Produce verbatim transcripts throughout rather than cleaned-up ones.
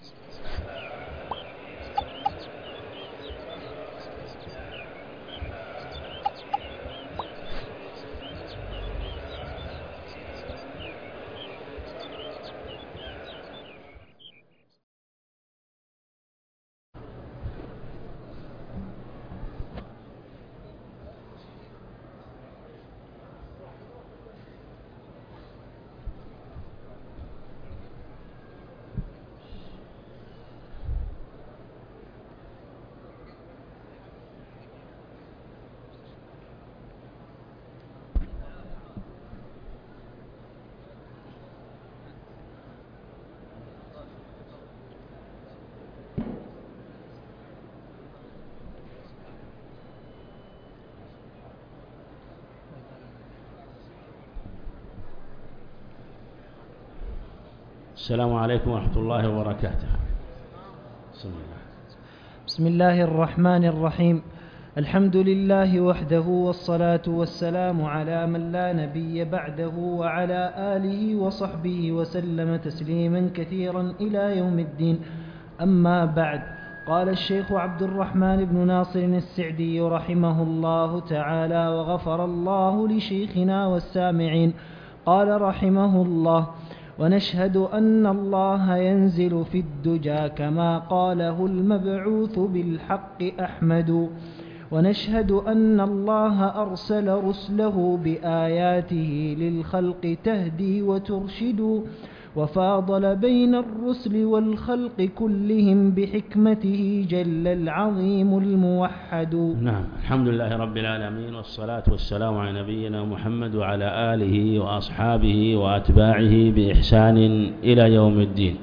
السلام عليكم ورحمة الله وبركاته. بسم الله. بسم الله الرحمن الرحيم. الحمد لله وحده، والصلاة والسلام على من لا نبي بعده، وعلى آله وصحبه وسلم تسليما كثيرا إلى يوم الدين. أما بعد، قال الشيخ عبد الرحمن بن ناصر السعدي رحمه الله تعالى، وغفر الله لشيخنا والسامعين، قال رحمه الله: ونشهد أن الله ينزل في الدجى كما قاله المبعوث بالحق أحمد، ونشهد أن الله أرسل رسله بآياته للخلق تهدي وترشد، وفاضل بين الرسل والخلق كلهم بحكمته جل العظيم الموحد. نعم، الحمد لله رب العالمين، والصلاة والسلام على نبينا محمد وعلى آله وأصحابه وأتباعه بإحسان إلى يوم الدين.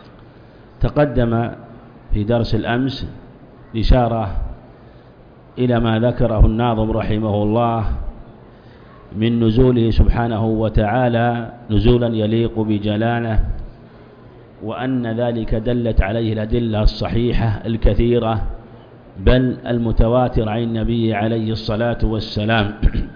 تقدم في درس الأمس إشارة إلى ما ذكره الناظم رحمه الله من نزوله سبحانه وتعالى نزولا يليق بجلاله، وأن ذلك دلت عليه الأدلة الصحيحة الكثيرة بل المتواتر عن النبي عليه الصلاة والسلام،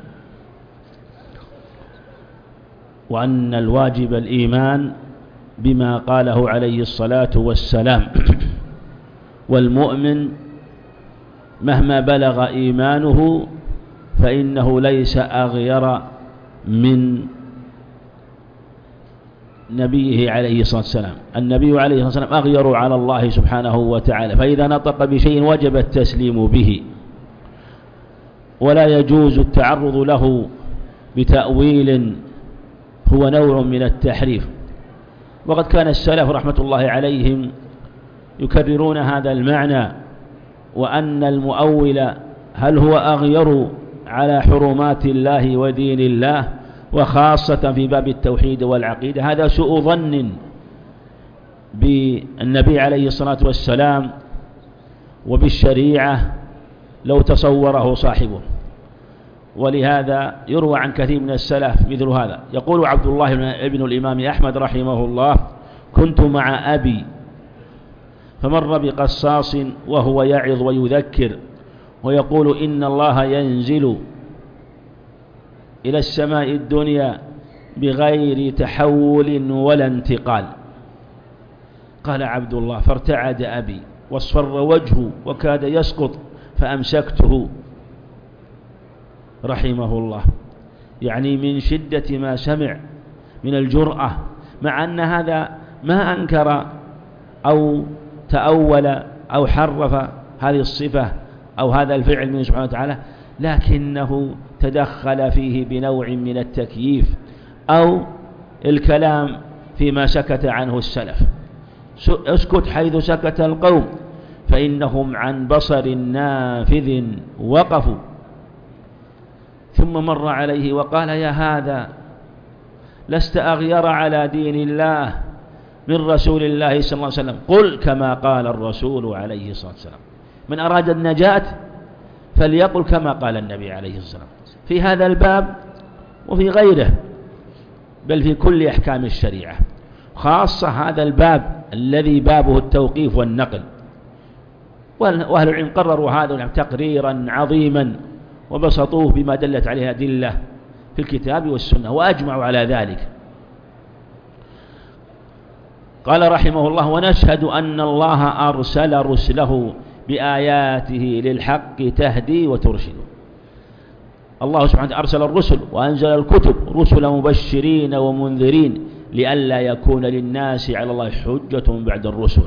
وأن الواجب الإيمان بما قاله عليه الصلاة والسلام، والمؤمن مهما بلغ إيمانه فإنه ليس أغير من نبيه عليه الصلاة والسلام. النبي عليه الصلاة والسلام أغير على الله سبحانه وتعالى، فإذا نطق بشيء وجب التسليم به، ولا يجوز التعرض له بتأويل هو نوع من التحريف. وقد كان السلف رحمة الله عليهم يكررون هذا المعنى، وأن المؤول هل هو أغير على حرمات الله ودين الله، وخاصة في باب التوحيد والعقيدة. هذا سوء ظن بالنبي عليه الصلاة والسلام وبالشريعة لو تصوره صاحبه. ولهذا يروى عن كثير من السلف مثل هذا. يقول عبد الله ابن الإمام أحمد رحمه الله: كنت مع أبي فمر بقصاص وهو يعظ ويذكر ويقول: إن الله ينزل إلى السماء الدنيا بغير تحول ولا انتقال. قال عبد الله: فارتعد أبي واصفر وجهه وكاد يسقط فأمسكته رحمه الله، يعني من شدة ما سمع من الجرأة، مع أن هذا ما أنكر أو تأول أو حرف هذه الصفة أو هذا الفعل منه سبحانه وتعالى، لكنه تدخل فيه بنوع من التكييف أو الكلام فيما سكت عنه السلف. اسكت حيث سكت القوم فإنهم عن بصر نافذ وقفوا. ثم مر عليه وقال: يا هذا لست أغير على دين الله من رسول الله صلى الله عليه وسلم، قل كما قال الرسول عليه الصلاة والسلام. من أراد النجاة فليقل كما قال النبي عليه الصلاة والسلام في هذا الباب وفي غيره، بل في كل أحكام الشريعة، خاصة هذا الباب الذي بابه التوقيف والنقل. وأهل العلم قرروا هذا تقريرا عظيما وبسطوه بما دلت عليه أدلة في الكتاب والسنة، وأجمعوا على ذلك. قال رحمه الله: ونشهد أن الله أرسل رسله بآياته للحق تهدي وترشد. الله سبحانه وتعالى أرسل الرسل وأنزل الكتب رسلا مبشرين ومنذرين لئلا يكون للناس على الله حجة بعد الرسل.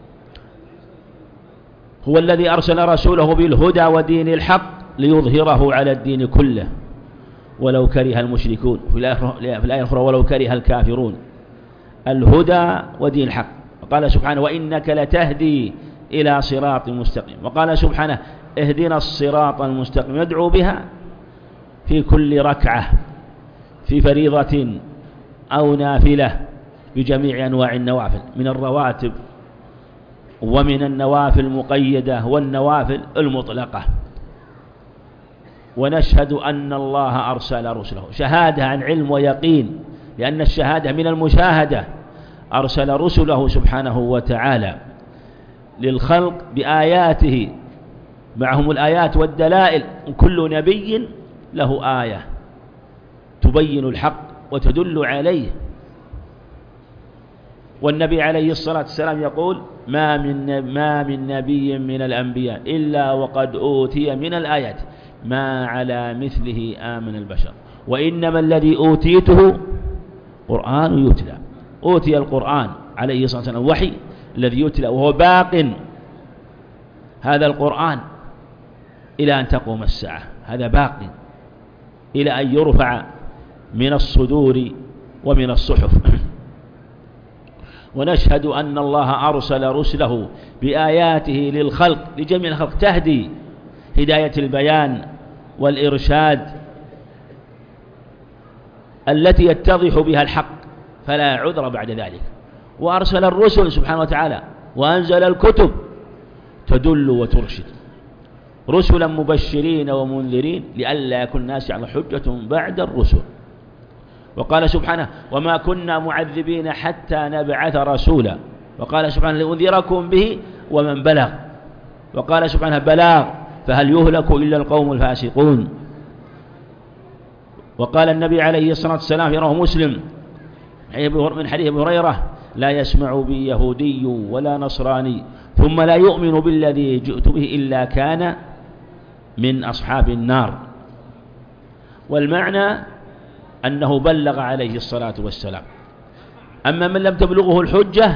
هو الذي أرسل رسوله بالهدى ودين الحق ليظهره على الدين كله ولو كره المشركون. في الآية الأخرى: ولو كره الكافرون. الهدى ودين الحق. وقال سبحانه: وإنك لتهدي إلى صراط مستقيم. وقال سبحانه: اهدنا الصراط المستقيم. يدعو بها في كل ركعة في فريضة أو نافلة بجميع أنواع النوافل من الرواتب ومن النوافل المقيدة والنوافل المطلقة. ونشهد أن الله أرسل رسله، شهادة عن علم ويقين، لأن الشهادة من المشاهدة. أرسل رسله سبحانه وتعالى للخلق بآياته، معهم الآيات والدلائل. كل نبي له آية تبين الحق وتدل عليه. والنبي عليه الصلاة والسلام يقول: ما من ما من نبي من الأنبياء إلا وقد أوتي من الآيات ما على مثله آمن البشر، وإنما الذي أوتيته قرآن يتلى. أوتي القرآن عليه الصلاة والسلام وحي الذي يتلى وهو باق، هذا القرآن إلى أن تقوم الساعة، هذا باق إلى أن يرفع من الصدور ومن الصحف. ونشهد أن الله أرسل رسله بآياته للخلق، لجميع الخلق، تهدي هداية البيان والإرشاد التي يتضح بها الحق فلا عذر بعد ذلك. وأرسل الرسل سبحانه وتعالى وأنزل الكتب تدل وترشد، رسلا مبشرين ومنذرين لئلا يكون الناس على حجة بعد الرسل. وقال سبحانه: وما كنا معذبين حتى نبعث رسولا. وقال سبحانه: لأنذركم به ومن بلغ. وقال سبحانه: بلاغ فهل يهلك إلا القوم الفاسقون. وقال النبي عليه الصلاة والسلام في رواه مسلم من حديث أبي هريرة: لا يسمع بي يهودي ولا نصراني ثم لا يؤمن بالذي جئت به إلا كان من أصحاب النار. والمعنى أنه بلغ عليه الصلاة والسلام. أما من لم تبلغه الحجة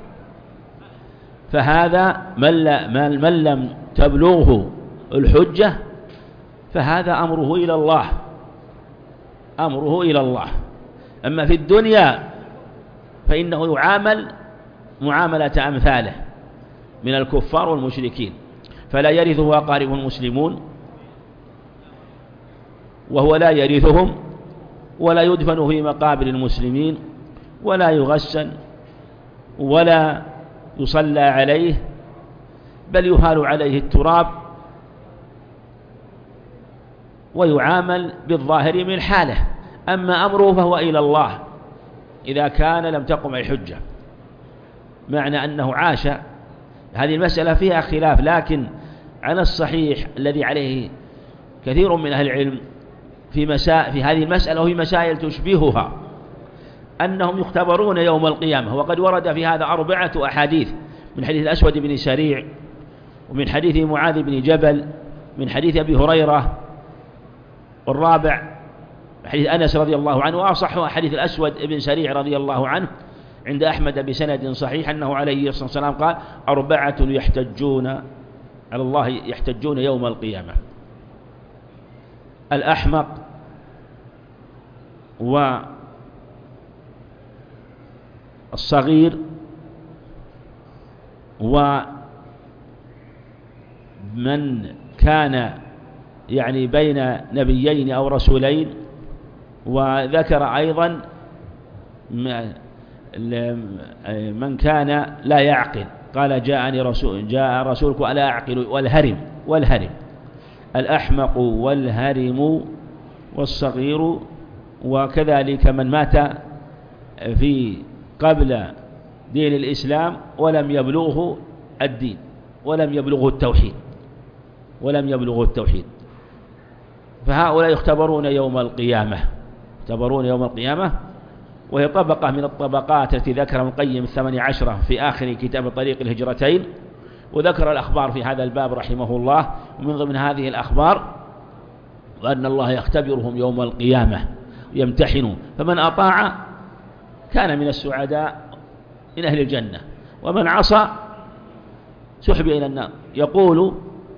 فهذا من, من لم تبلغه الحجة فهذا أمره إلى الله، أمره إلى الله. أما في الدنيا فإنه يعامل معاملة أمثاله من الكفار والمشركين، فلا يرثه أقاربه المسلمون وهو لا يرثهم، ولا يدفن في مقابر المسلمين، ولا يغسل، ولا يصلى عليه، بل يهال عليه التراب ويعامل بالظاهر من حاله. أما أمره فهو إلى الله إذا كان لم تقم الحجة. معنى أنه عاش، هذه المسألة فيها خلاف، لكن على الصحيح الذي عليه كثير من أهل العلم في, مسا... في هذه المسألة وفي مسائل تشبهها أنهم يختبرون يوم القيامة. وقد ورد في هذا أربعة أحاديث: من حديث الأسود بن سريع، ومن حديث معاذ بن جبل، من حديث أبي هريرة، والرابع حديث أنس رضي الله عنه، وأصح حديث الأسود بن سريع رضي الله عنه عند أحمد بسند صحيح أنه عليه الصلاة والسلام قال: أربعة يحتجون على الله يحتجون يوم القيامة: الأحمق، والصغير، ومن كان يعني بين نبيين أو رسولين. وذكر أيضا من كان لا يعقل، قال: جاءني رسول جاء رسولك ألا أعقل. والهرم والهرم الأحمق والهرم والصغير. وكذلك من مات في قبل دين الإسلام ولم يبلغه الدين ولم يبلغه التوحيد ولم يبلغه التوحيد فهؤلاء يختبرون يوم القيامة يختبرون يوم القيامة وهي طبقة من الطبقات التي ذكر ابن القيم الثمانية عشرة في آخر كتاب طريق الهجرتين، وذكر الأخبار في هذا الباب رحمه الله. ومن ضمن هذه الأخبار وأن الله يختبرهم يوم القيامة يمتحنوا، فمن أطاع كان من السعداء من أهل الجنة، ومن عصى سحب إلى النار. يقول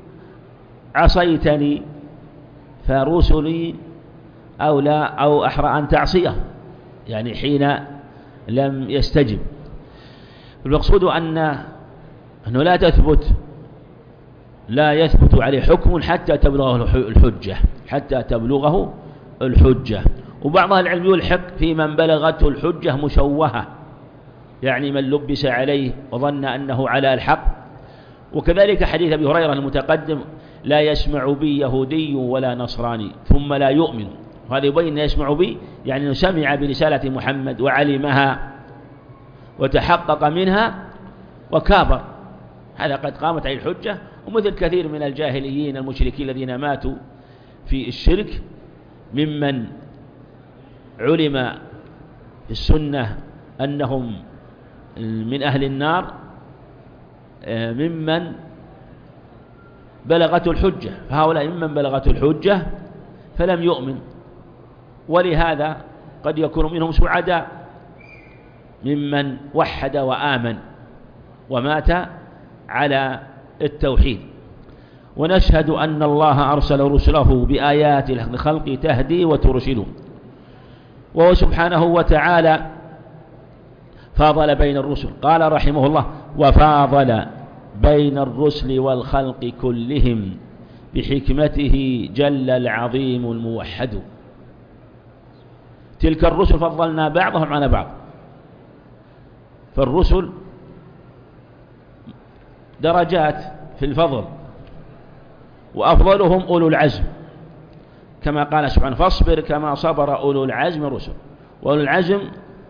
عصيتني فرسلي أو لا أو أحرى أن تعصيه، يعني حين لم يستجب. المقصود أن أنه لا تثبت لا يثبت عليه حكم حتى تبلغه الحجة حتى تبلغه الحجة. وبعض أهل العلم يلحق في من بلغته الحجة مشوهة، يعني من لبس عليه وظن أنه على الحق. وكذلك حديث أبي هريرة المتقدم: لا يسمع بي يهودي ولا نصراني ثم لا يؤمن. وهذا يبين أن يسمع بي يعني أنه سمع برسالة محمد وعلمها وتحقق منها وكابر، هذا قد قامت عليه الحجة. ومثل كثير من الجاهليين المشركين الذين ماتوا في الشرك ممن علم في السنة أنهم من أهل النار ممن بلغته الحجة، فهؤلاء ممن بلغته الحجة فلم يؤمن. ولهذا قد يكون منهم سعداء ممن وحد وآمن ومات على التوحيد. ونشهد أن الله أرسل رسله بآيات الخلق تهدي وترشد. وهو سبحانه وتعالى فاضل بين الرسل، قال رحمه الله: وفاضل بين الرسل والخلق كلهم بحكمته جل العظيم الموحد. تلك الرسل فضلنا بعضهم على بعض، فالرسل درجات في الفضل، وأفضلهم أولو العزم، كما قال سبحانه: فاصبر كما صبر أولو العزم الرسل. وأولو العزم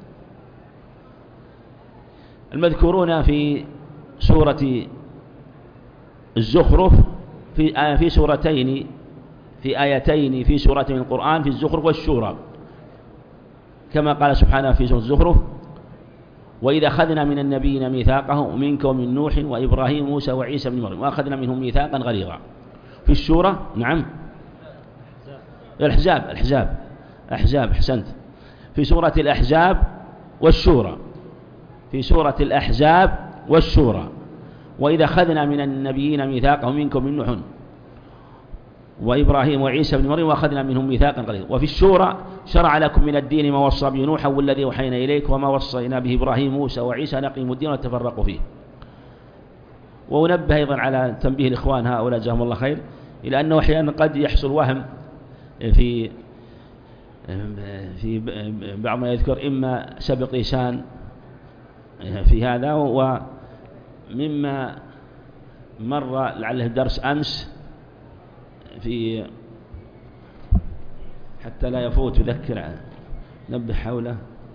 المذكورون في سورة الزخرف في آية في سورتين في آيتين في سورة من القرآن، في الزخرف والشورى، كما قال سبحانه في سورة الزخرف: وإذا أخذنا من النبيين ميثاقهم ومنك ومن نوح وإبراهيم وموسى وعيسى بن مريم وأخذنا منهم ميثاقا غليظا. في الشورى نعم الأحزاب الأحزاب أحزاب أحسنت في سورة الأحزاب والشورى في سورة الأحزاب والشورى: وإذا أخذنا من النبيين ميثاقهم منكم من نوح وإبراهيم وعيسى بن مريم وأخذنا منهم ميثاقا غليظا. وفي الشورى: شرع لكم من الدين ما وصى به نوحا والذي أوحينا إليك وما وصينا به إبراهيم موسى وعيسى نقيموا الدين وتفرقوا فيه. وأنبه أيضا على تنبيه الإخوان هؤلاء جزاهم الله خير، إلى أنه أحيانا قد يحصل وهم في في بعض ما يذكر، إما سبق لسان في هذا، ومما مر لعله درس أمس في حتى لا يفوت يذكر نبه حوله.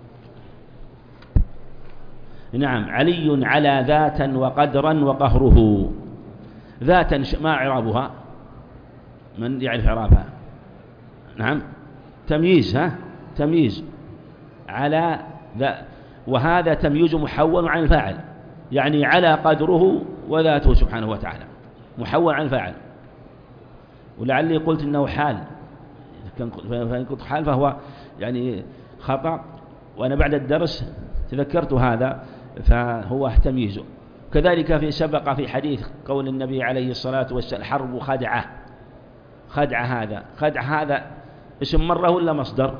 نعم: علي على ذاتا وقدرا وقهره. ذاتا ما إعرابها؟ من يعرف إعرابها؟ نعم تمييز، ها تمييز على ذا، وهذا تمييز محول عن الفاعل، يعني على قدره وذاته سبحانه وتعالى محول عن الفاعل. ولعلي قلت إنه حال، فإن كنت حال فهو يعني خطأ، وأنا بعد الدرس تذكرت هذا، فهو تمييز. كذلك في سبق في حديث قول النبي عليه الصلاة والسلام: الحرب خدعة. خدعة هذا خدع هذا اسم مرة ولا مصدر؟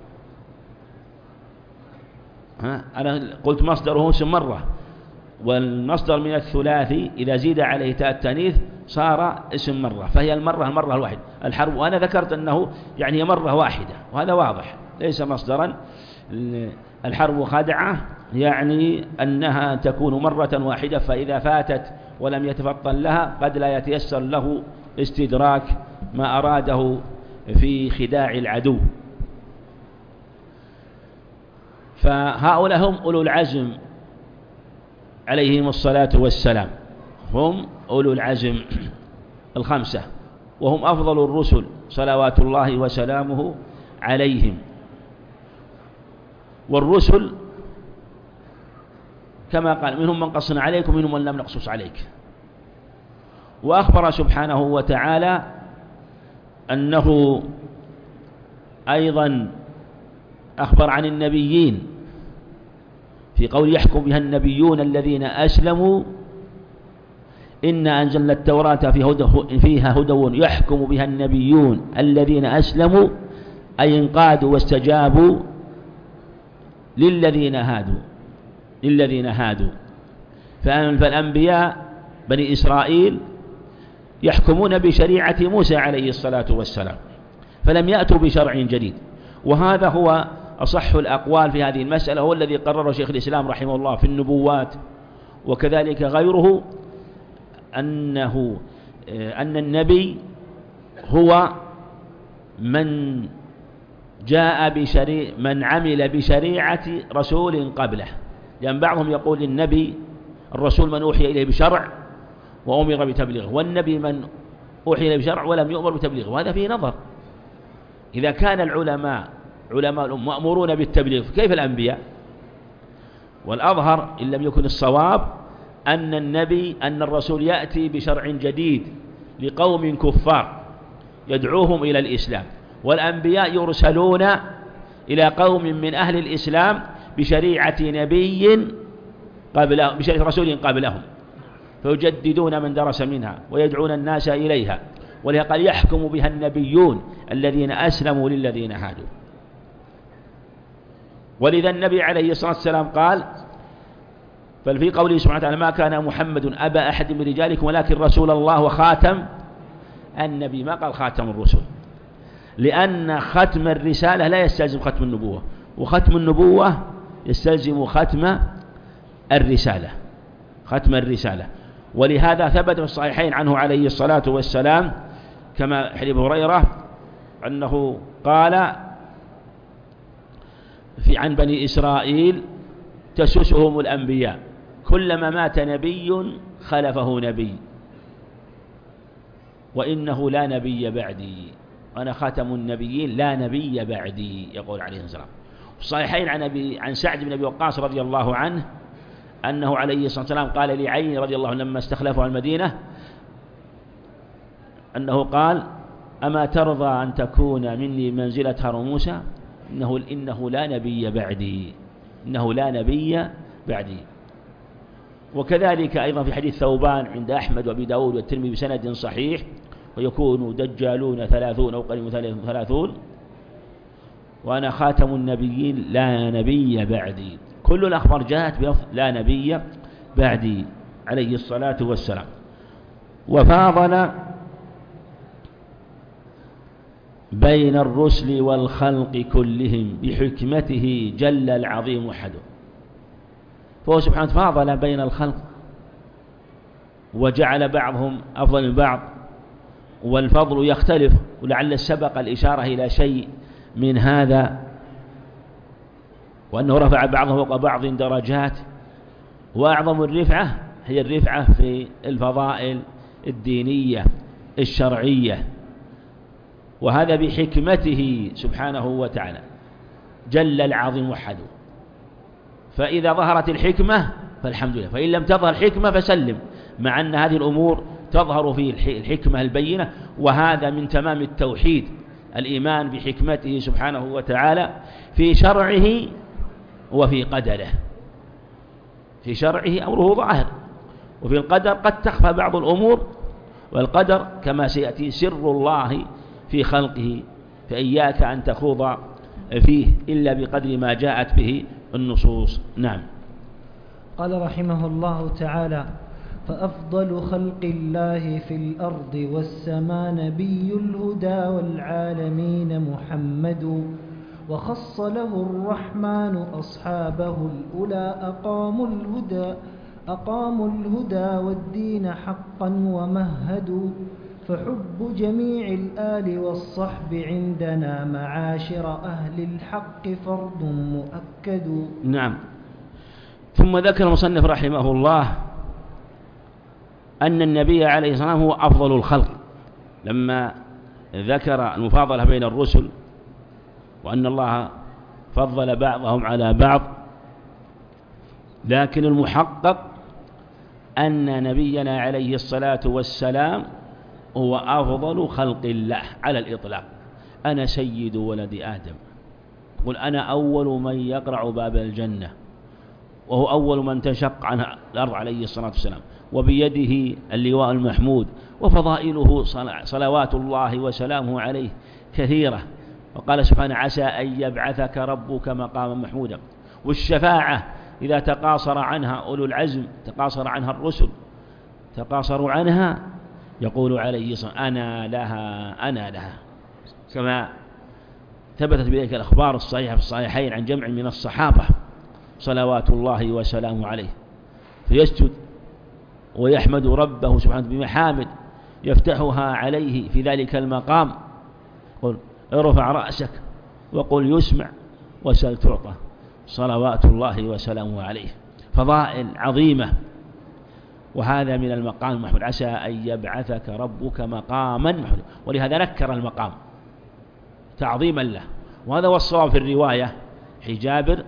ها أنا قلت مصدره اسم مرة، والمصدر من الثلاثي إذا زيد عليه تاء التانيث صار اسم مرة، فهي المرة المرة الواحدة الحرب. وأنا ذكرت أنه يعني مرة واحدة، وهذا واضح ليس مصدرا. الحرب خدعة يعني أنها تكون مرة واحدة، فإذا فاتت ولم يتفطن لها قد لا يتيسر له استدراك ما أراده في خداع العدو. فهؤلاء هم أولو العزم عليهم الصلاة والسلام، هم أولو العزم الخمسة، وهم أفضل الرسل صلوات الله وسلامه عليهم. والرسل كما قال منهم من قصنا عليك ومنهم من لم نقصص عليك. وأخبر سبحانه وتعالى أنه أيضا أخبر عن النبيين في قول يحكم بها النبيون الذين أسلموا إنا أنزلنا التوراة في هدى فيها هدى يحكم بها النبيون الذين أسلموا أي انقادوا واستجابوا للذين هادوا للذين هادوا فالأنبياء بني إسرائيل يحكمون بشريعة موسى عليه الصلاة والسلام، فلم يأتوا بشرع جديد. وهذا هو أصح الأقوال في هذه المسألة، هو الذي قرره شيخ الإسلام رحمه الله في النبوات، وكذلك غيره، أنه أن النبي هو من جاء بشريعة من عمل بشريعة رسول قبله، لأن بعضهم يقول النبي الرسول من أوحي إليه بشرع وأمر بتبليغه، والنبي من أوحي إليه بشرع ولم يؤمر بتبليغه، وهذا فيه نظر. إذا كان العلماء علماء الأمة مأمورون بالتبليغ كيف الأنبياء؟ والأظهر إن لم يكن الصواب أن النبي أن الرسول يأتي بشرع جديد لقوم كفار يدعوهم إلى الإسلام، والأنبياء يرسلون إلى قوم من أهل الإسلام بشريعة نبي قبله بشريعة رسول قبلهم، فيجددون من درس منها ويدعون الناس إليها، ولهذا قال يحكم بها النبيون الذين أسلموا للذين هادوا. ولذا النبي عليه الصلاة والسلام قال بل في قوله سبحانه وتعالى ما كان محمد أبا أحد من رجالكم ولكن رسول الله وخاتم النبي، ما قال خاتم الرسل، لأن ختم الرسالة لا يستلزم ختم النبوة، وختم النبوة يستلزم ختم الرسالة ختم الرسالة ولهذا ثبت في الصحيحين عنه عليه الصلاة والسلام كما حديث هريرة أنه قال في عن بني إسرائيل تسوسهم الأنبياء كلما مات نبي خلفه نبي وإنه لا نبي بعدي، أنا خاتم النبيين لا نبي بعدي، يقول عليه الصلاة والسلام. الصحيحين عن أبي عن سعد بن أبي وقاص رضي الله عنه أنه عليه الصلاة والسلام قال لعين رضي الله عنه لما استخلفه على المدينة أنه قال أما ترضى أن تكون مني منزلة هارون موسى إنه, إنه لا نبي بعدي إنه لا نبي بعدي. وكذلك أيضا في حديث ثوبان عند أحمد وأبي داود والترمذي بسند صحيح ويكون دجالون ثلاثون أو قريب ثلاثون وأنا خاتم النبيين لا نبي بعدي. كل الأخبار جاءت بلفظ لا نبي بعدي عليه الصلاة والسلام. وفاضل بين الرسل والخلق كلهم بحكمته جل العظيم وحده، فهو سبحانه فاضل بين الخلق وجعل بعضهم أفضل من بعض، والفضل يختلف، ولعل سبق الإشارة إلى شيء من هذا، وأنه رفع بعضهم فوق بعض درجات، وأعظم الرفعة هي الرفعة في الفضائل الدينية الشرعية، وهذا بحكمته سبحانه وتعالى جل العظيم وحده. فإذا ظهرت الحكمة فالحمد لله، فإن لم تظهر الحكمة فسلم، مع أن هذه الأمور تظهر في الحكمة البينة، وهذا من تمام التوحيد الإيمان بحكمته سبحانه وتعالى في شرعه وفي قدره. في شرعه أمره ظاهر، وفي القدر قد تخفى بعض الأمور، والقدر كما سيأتي سر الله في خلقه، فإياك أن تخوض فيه إلا بقدر ما جاءت به النصوص. نعم. قال رحمه الله تعالى فأفضل خلق الله في الأرض والسماء نبي الهدى والعالمين محمد، وخص له الرحمن أصحابه الأولى أقاموا الهدى أقاموا الهدى والدين حقا ومهدوا، فحب جميع الآل والصحب عندنا معاشر أهل الحق فرض مؤكد. نعم. ثم ذكر المصنف رحمه الله أن النبي عليه الصلاة والسلام هو أفضل الخلق، لما ذكر المفاضلة بين الرسل وأن الله فضل بعضهم على بعض، لكن المحقق أن نبينا عليه الصلاة والسلام هو أفضل خلق الله على الإطلاق. أنا سيد ولد آدم، قل أنا أول من يقرع باب الجنة، وهو أول من تنشق عنها الأرض عليه الصلاة والسلام، وبيده اللواء المحمود، وفضائله صلوات الله وسلامه عليه كثيرة. وقال سبحانه عسى أن يبعثك ربك مقاما محمودا. والشفاعة إذا تقاصر عنها أولو العزم، تقاصر عنها الرسل، تقاصروا عنها، يقول عليه الصلاة والسلام أنا لها أنا لها، كما ثبتت بذلك الأخبار الصحيحة في الصحيحين عن جمع من الصحابة صلوات الله وسلامه عليه. فيسجد ويحمد ربه سبحانه بمحامد يفتحها عليه في ذلك المقام، قل ارفع رأسك وقل يسمع وسل تعطى، صلوات الله وسلامه عليه. فضائل عظيمة، وهذا من المقام المحمود، عسى أن يبعثك ربك مقاما محمودا، ولهذا نكر المقام تعظيما له. وهذا هو الصواب في الرواية حجابر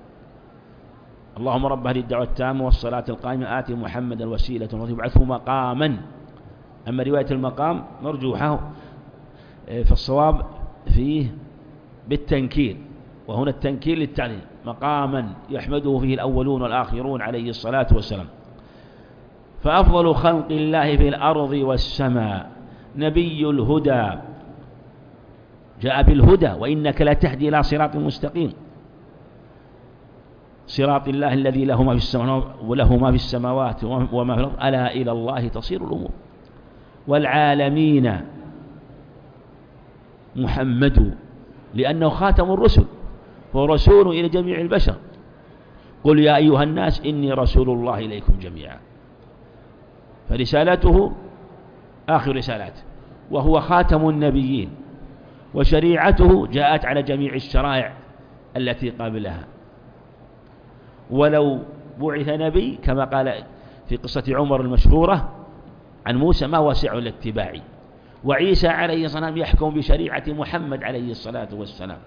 اللهم رب هذه الدعوة التامة والصلاة القائمة آتي محمد الوسيلة ويبعثه مقاما. أما رواية المقام مرجوحة، فالصواب فيه بالتنكير، وهنا التنكير للتعليم، مقاما يحمده فيه الأولون والآخرون عليه الصلاة والسلام. فأفضل خلق الله في الأرض والسماء نبي الهدى، جاء بالهدى وإنك لا تهدي إلى صراط مستقيم، صراط الله الذي له ما في السماوات وله ما في السماوات وما في الأرض ألا إلى الله تصير الأمور. والعالمين محمد لأنه خاتم الرسل، هو رسول إلى جميع البشر. قل يا أيها الناس إني رسول الله إليكم جميعا، فرسالته آخر رسالات، وهو خاتم النبيين، وشريعته جاءت على جميع الشرائع التي قبلها. ولو بعث نبي كما قال في قصة عمر المشهورة عن موسى ما وسع الاتباع، وعيسى عليه الصلاة والسلام يحكم بشريعة محمد عليه الصلاة والسلام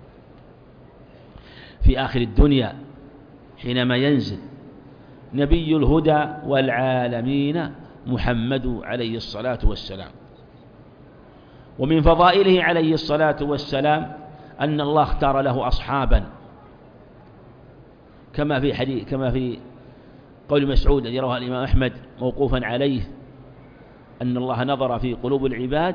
في آخر الدنيا حينما ينزل. نبي الهدى والعالمين محمد عليه الصلاة والسلام. ومن فضائله عليه الصلاة والسلام أن الله اختار له أصحابا، كما في حديث كما في قول مسعود الذي رواه الإمام أحمد موقوفا عليه أن الله نظر في قلوب العباد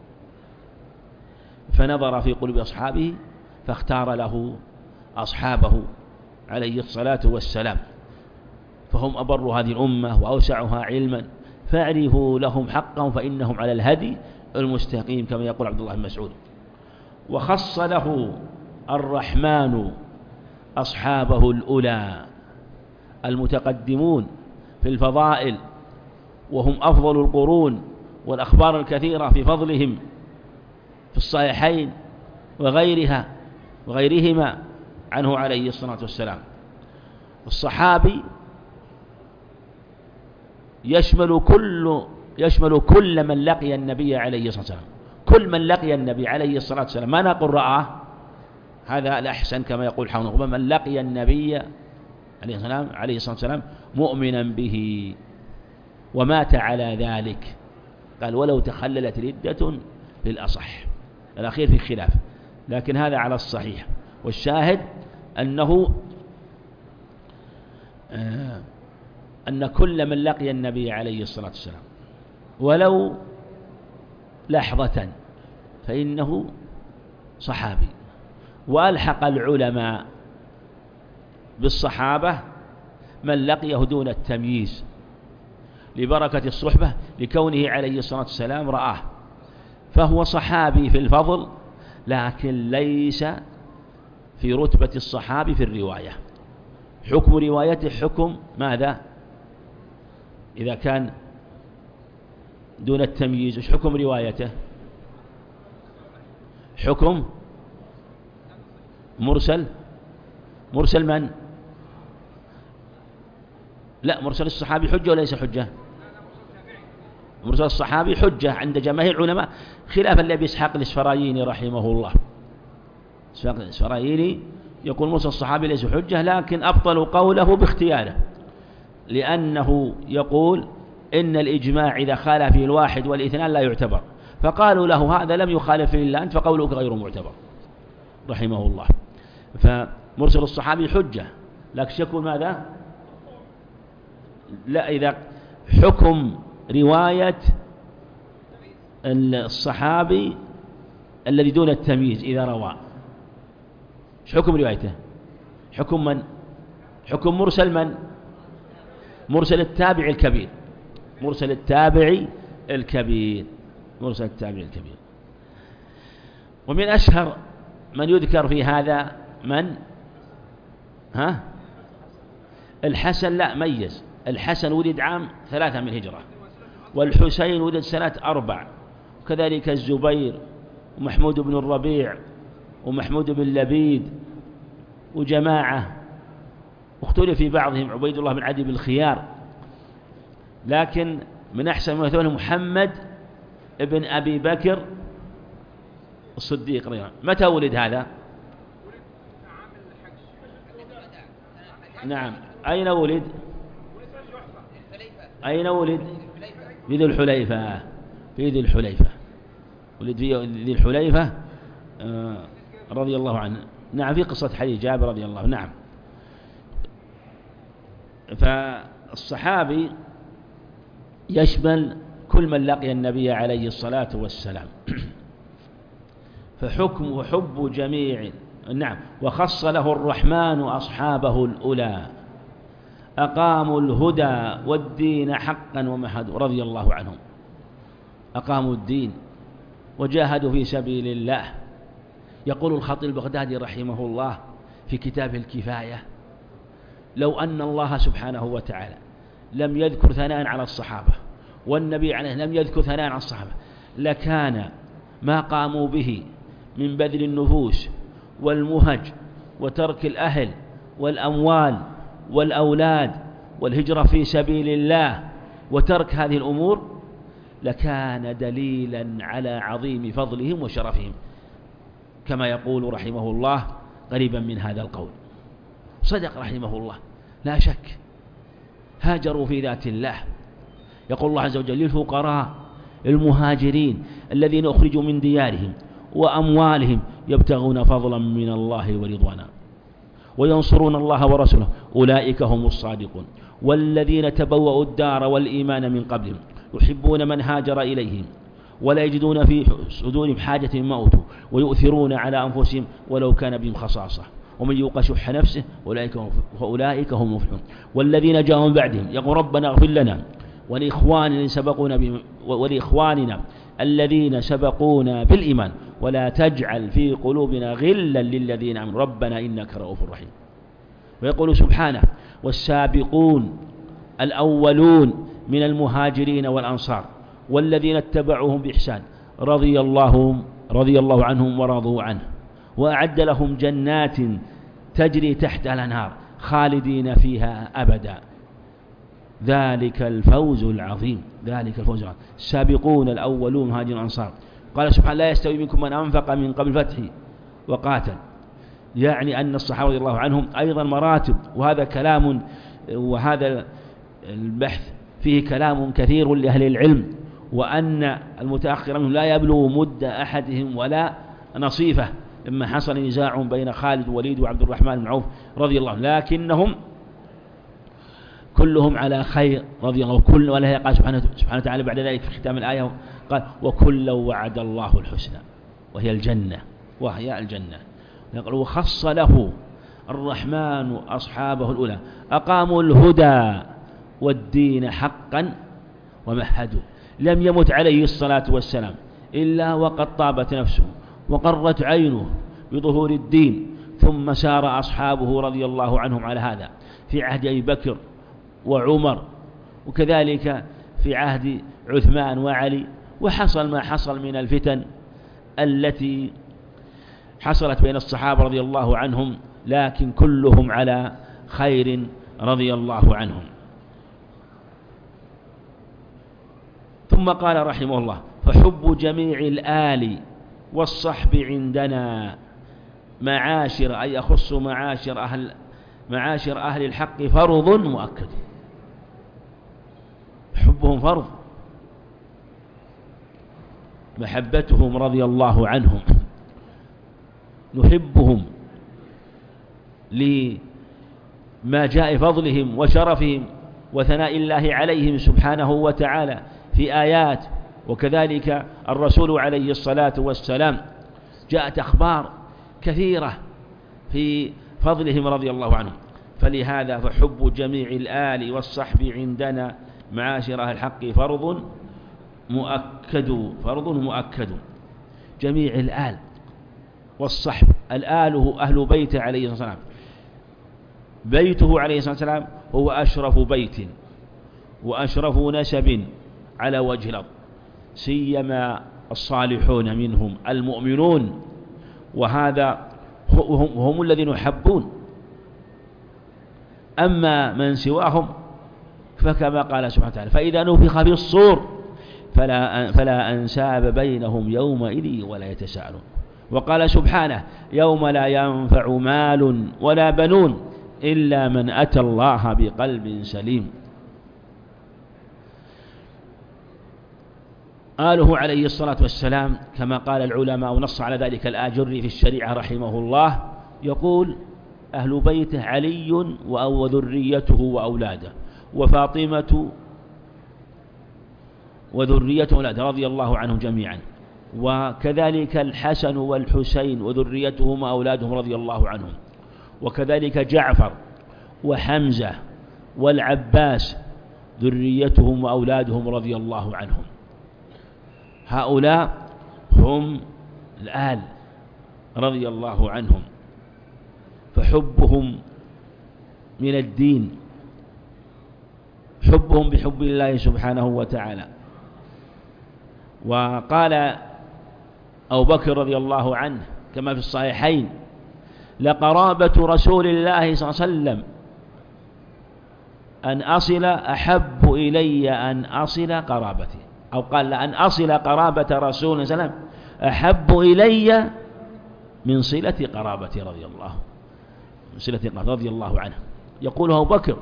فنظر في قلوب أصحابه فاختار له أصحابه عليه الصلاة والسلام، فهم أبر هذه الأمة وأوسعها علما، فاعرفوا لهم حقهم فإنهم على الهدي المستقيم كما يقول عبد الله بن مسعود. وخص له الرحمن أصحابه الأولى المتقدمون في الفضائل، وهم أفضل القرون، والأخبار الكثيرة في فضلهم في الصحيحين وغيرها وغيرهما عنه عليه الصلاة والسلام. الصحابي يشمل كل يشمل كل من لقي النبي عليه الصلاة والسلام، كل من لقي النبي عليه الصلاة والسلام، ما نقول رآه، هذا الأحسن كما يقول حونه، من لقي النبي عليه الصلاة عليه الصلاة والسلام مؤمنا به ومات على ذلك، قال ولو تخللت ردة للأصح، الأخير في خلاف، لكن هذا على الصحيح. والشاهد أنه آه أن كل من لقي النبي عليه الصلاة والسلام ولو لحظة فإنه صحابي. وألحق العلماء بالصحابة من لقيه دون التمييز لبركة الصحبة لكونه عليه الصلاة والسلام رآه، فهو صحابي في الفضل لكن ليس في رتبة الصحابي في الرواية. حكم روايته حكم ماذا؟ إذا كان دون التمييز إيش حكم روايته؟ حكم مرسل. مرسل من؟ لا، مرسل الصحابي حجة وليس حجة؟ مرسل الصحابي حجة عند جماهير العلماء، خلافا لأبي إسحاق الإسفرايني رحمه الله. إسحاق الإسفرايني يقول مرسل الصحابي ليس حجة، لكن أبطلوا قوله باختياره، لأنه يقول إن الإجماع إذا خالف فيه الواحد والاثنان لا يعتبر، فقالوا له هذا لم يخالف فيه إلا أنت فقولك غير معتبر رحمه الله. فمرسل الصحابي حجة، لكن يكون ماذا؟ لا، إذا حكم رواية الصحابي الذي دون التمييز إذا روى، ايش حكم روايته؟ حكم من؟ حكم مرسل من؟ مرسل التابع الكبير، مرسل التابع الكبير، مرسل التابع الكبير. ومن أشهر من يذكر في هذا من؟ ها؟ الحسن، لا ميز، الحسن ولد عام ثلاثة من الهجرة، والحسين ولد سنة أربع، وكذلك الزبير ومحمود بن الربيع ومحمود بن لبيد وجماعة، واختلف في بعضهم عبيد الله بن عدي بالخيار، لكن من أحسن ما يثبت محمد ابن أبي بكر الصديق رضي الله عنه. متى ولد هذا؟ نعم. أين ولد؟ أين ولد؟ في ذي الحليفة، في ذي الحليفة ولد في ذي الحليفة آه رضي الله عنه. نعم، في قصة حديث جابر رضي الله عنه. نعم. فالصحابي يشمل كل من لقي النبي عليه الصلاة والسلام. فحكم وحب جميع. نعم. وخص له الرحمن أصحابه الأولى أقاموا الهدى والدين حقا ومهدوا رضي الله عنهم. أقاموا الدين وجاهدوا في سبيل الله. يقول الخطيب البغدادي رحمه الله في كتابه الكفاية: لو أن الله سبحانه وتعالى لم يذكر ثناء على الصحابة والنبي عليه لم يذكر ثناء على الصحابة لكان ما قاموا به من بذل النفوس والمهج وترك الأهل والأموال والأولاد والهجرة في سبيل الله وترك هذه الأمور لكان دليلا على عظيم فضلهم وشرفهم، كما يقول رحمه الله قريبا من هذا القول. صدق رحمه الله، لا شك هاجروا في ذات الله. يقول الله عز وجل: للفقراء المهاجرين الذين أخرجوا من ديارهم وأموالهم يبتغون فضلا من الله ورضوانا وينصرون الله ورسوله أولئك هم الصادقون والذين تبوأوا الدار والإيمان من قبلهم يحبون من هاجر إليهم ولا يجدون في صدورهم حاجة مما أوتوا ويؤثرون على أنفسهم ولو كان بهم خصاصة ومن يوق شح نفسه فأولئك هم المفلحون. والذين جاءوا من بعدهم يقول: ربنا اغفر لنا ولإخواننا سبقونا ولإخواننا الذين سبقونا بالإيمان ولا تجعل في قلوبنا غلا للذين آمنوا ربنا إنك رؤوف رحيم. ويقول سبحانه: والسابقون الأولون من المهاجرين والأنصار والذين اتبعوهم بإحسان رضي الله رضي الله عنهم ورضوا عنه وأعد لهم جنات تجري تحتها الأنهار خالدين فيها أبدا ذلك الفوز العظيم. ذلك الفوز العظيم. السابقون الأولون مهاجرين والأنصار. قال سبحانه: لا يستوي منكم من أنفق من قبل الفتح وقاتل، يعني أن الصحابة رضي الله عنهم أيضا مراتب. وهذا كلام وهذا البحث فيه كلام كثير لأهل العلم، وأن المتأخر منهم لا يبلغ مد أحدهم ولا نصيفه لما حصل نزاع بين خالد ووليد وعبد الرحمن بن عوف رضي الله عنه، لكنهم كلهم على خير رضي الله كل ولا قال سبحانه سبحانه وتعالى بعد ذلك في ختام الآية قال: وكلا وعد الله الحسنى وهي الجنة وهي الجنة. يقول: وخص له الرحمن أصحابه الأولى أقاموا الهدى والدين حقا ومهدوا. لم يمت عليه الصلاة والسلام إلا وقد طابت نفسه وقرت عينه بظهور الدين، ثم سار أصحابه رضي الله عنهم على هذا في عهد أبي بكر وعمر وكذلك في عهد عثمان وعلي، وحصل ما حصل من الفتن التي حصلت بين الصحابة رضي الله عنهم، لكن كلهم على خير رضي الله عنهم. ثم قال رحمه الله: فحب جميع الآل والصحب عندنا معاشر أي يخص معاشر أهل معاشر أهل الحق فرض مؤكد. حبهم فرض، محبتهم رضي الله عنهم، نحبهم لما جاء فضلهم وشرفهم وثناء الله عليهم سبحانه وتعالى في آيات، وكذلك الرسول عليه الصلاة والسلام جاءت أخبار كثيرة في فضلهم رضي الله عنهم. فلهذا فحب جميع الآل والصحب عندنا معاشر أهل الحق فرض مؤكد، فرض مؤكد. جميع الآل والصحب، الآل أهل بيته عليه الصلاة والسلام، بيته عليه الصلاة والسلام هو أشرف بيت وأشرف نسب على وجه الأرض، سيما الصالحون منهم المؤمنون، وهذا هم, هم الذين يحبون. أما من سواهم فكما قال سبحانه وتعالى فإذا نفخ في الصور فلا, فلا أنساب بينهم يومئذ ولا يتساءلون. وقال سبحانه يوم لا ينفع مال ولا بنون إلا من أتى الله بقلب سليم. آله عليه الصلاة والسلام كما قال العلماء ونص على ذلك الآجري في الشريعة رحمه الله، يقول أهل بيته علي وذريته وأولاده وفاطمة وذريته وأولاده رضي الله عنهم جميعا، وكذلك الحسن والحسين وذريتهم وأولادهم رضي الله عنهم، وكذلك جعفر وحمزة والعباس ذريتهم وأولادهم رضي الله عنهم. هؤلاء هم الآل رضي الله عنهم، فحبهم من الدين، حبهم بحب الله سبحانه وتعالى. وقال أبو بكر رضي الله عنه كما في الصحيحين لقرابة رسول الله صلى الله عليه وسلم أن أصل أحب إلي أن أصل قرابتي، أو قال لأن أصل قرابة رسول الله صلى الله عليه وسلم أحب إلي من صلة قرابتي رضي الله من صلة قرابتي رضي الله عنه. يقول أبو بكر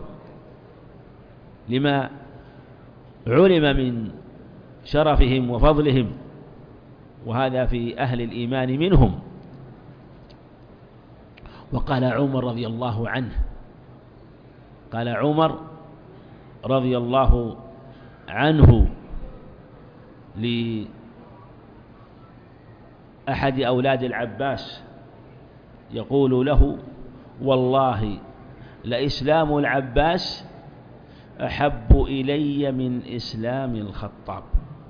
لما علم من شرفهم وفضلهم، وهذا في أهل الإيمان منهم. وقال عمر رضي الله عنه قال عمر رضي الله عنه لأحد أولاد العباس يقول له والله لإسلام العباس أحب إلي من إسلام الخطاب،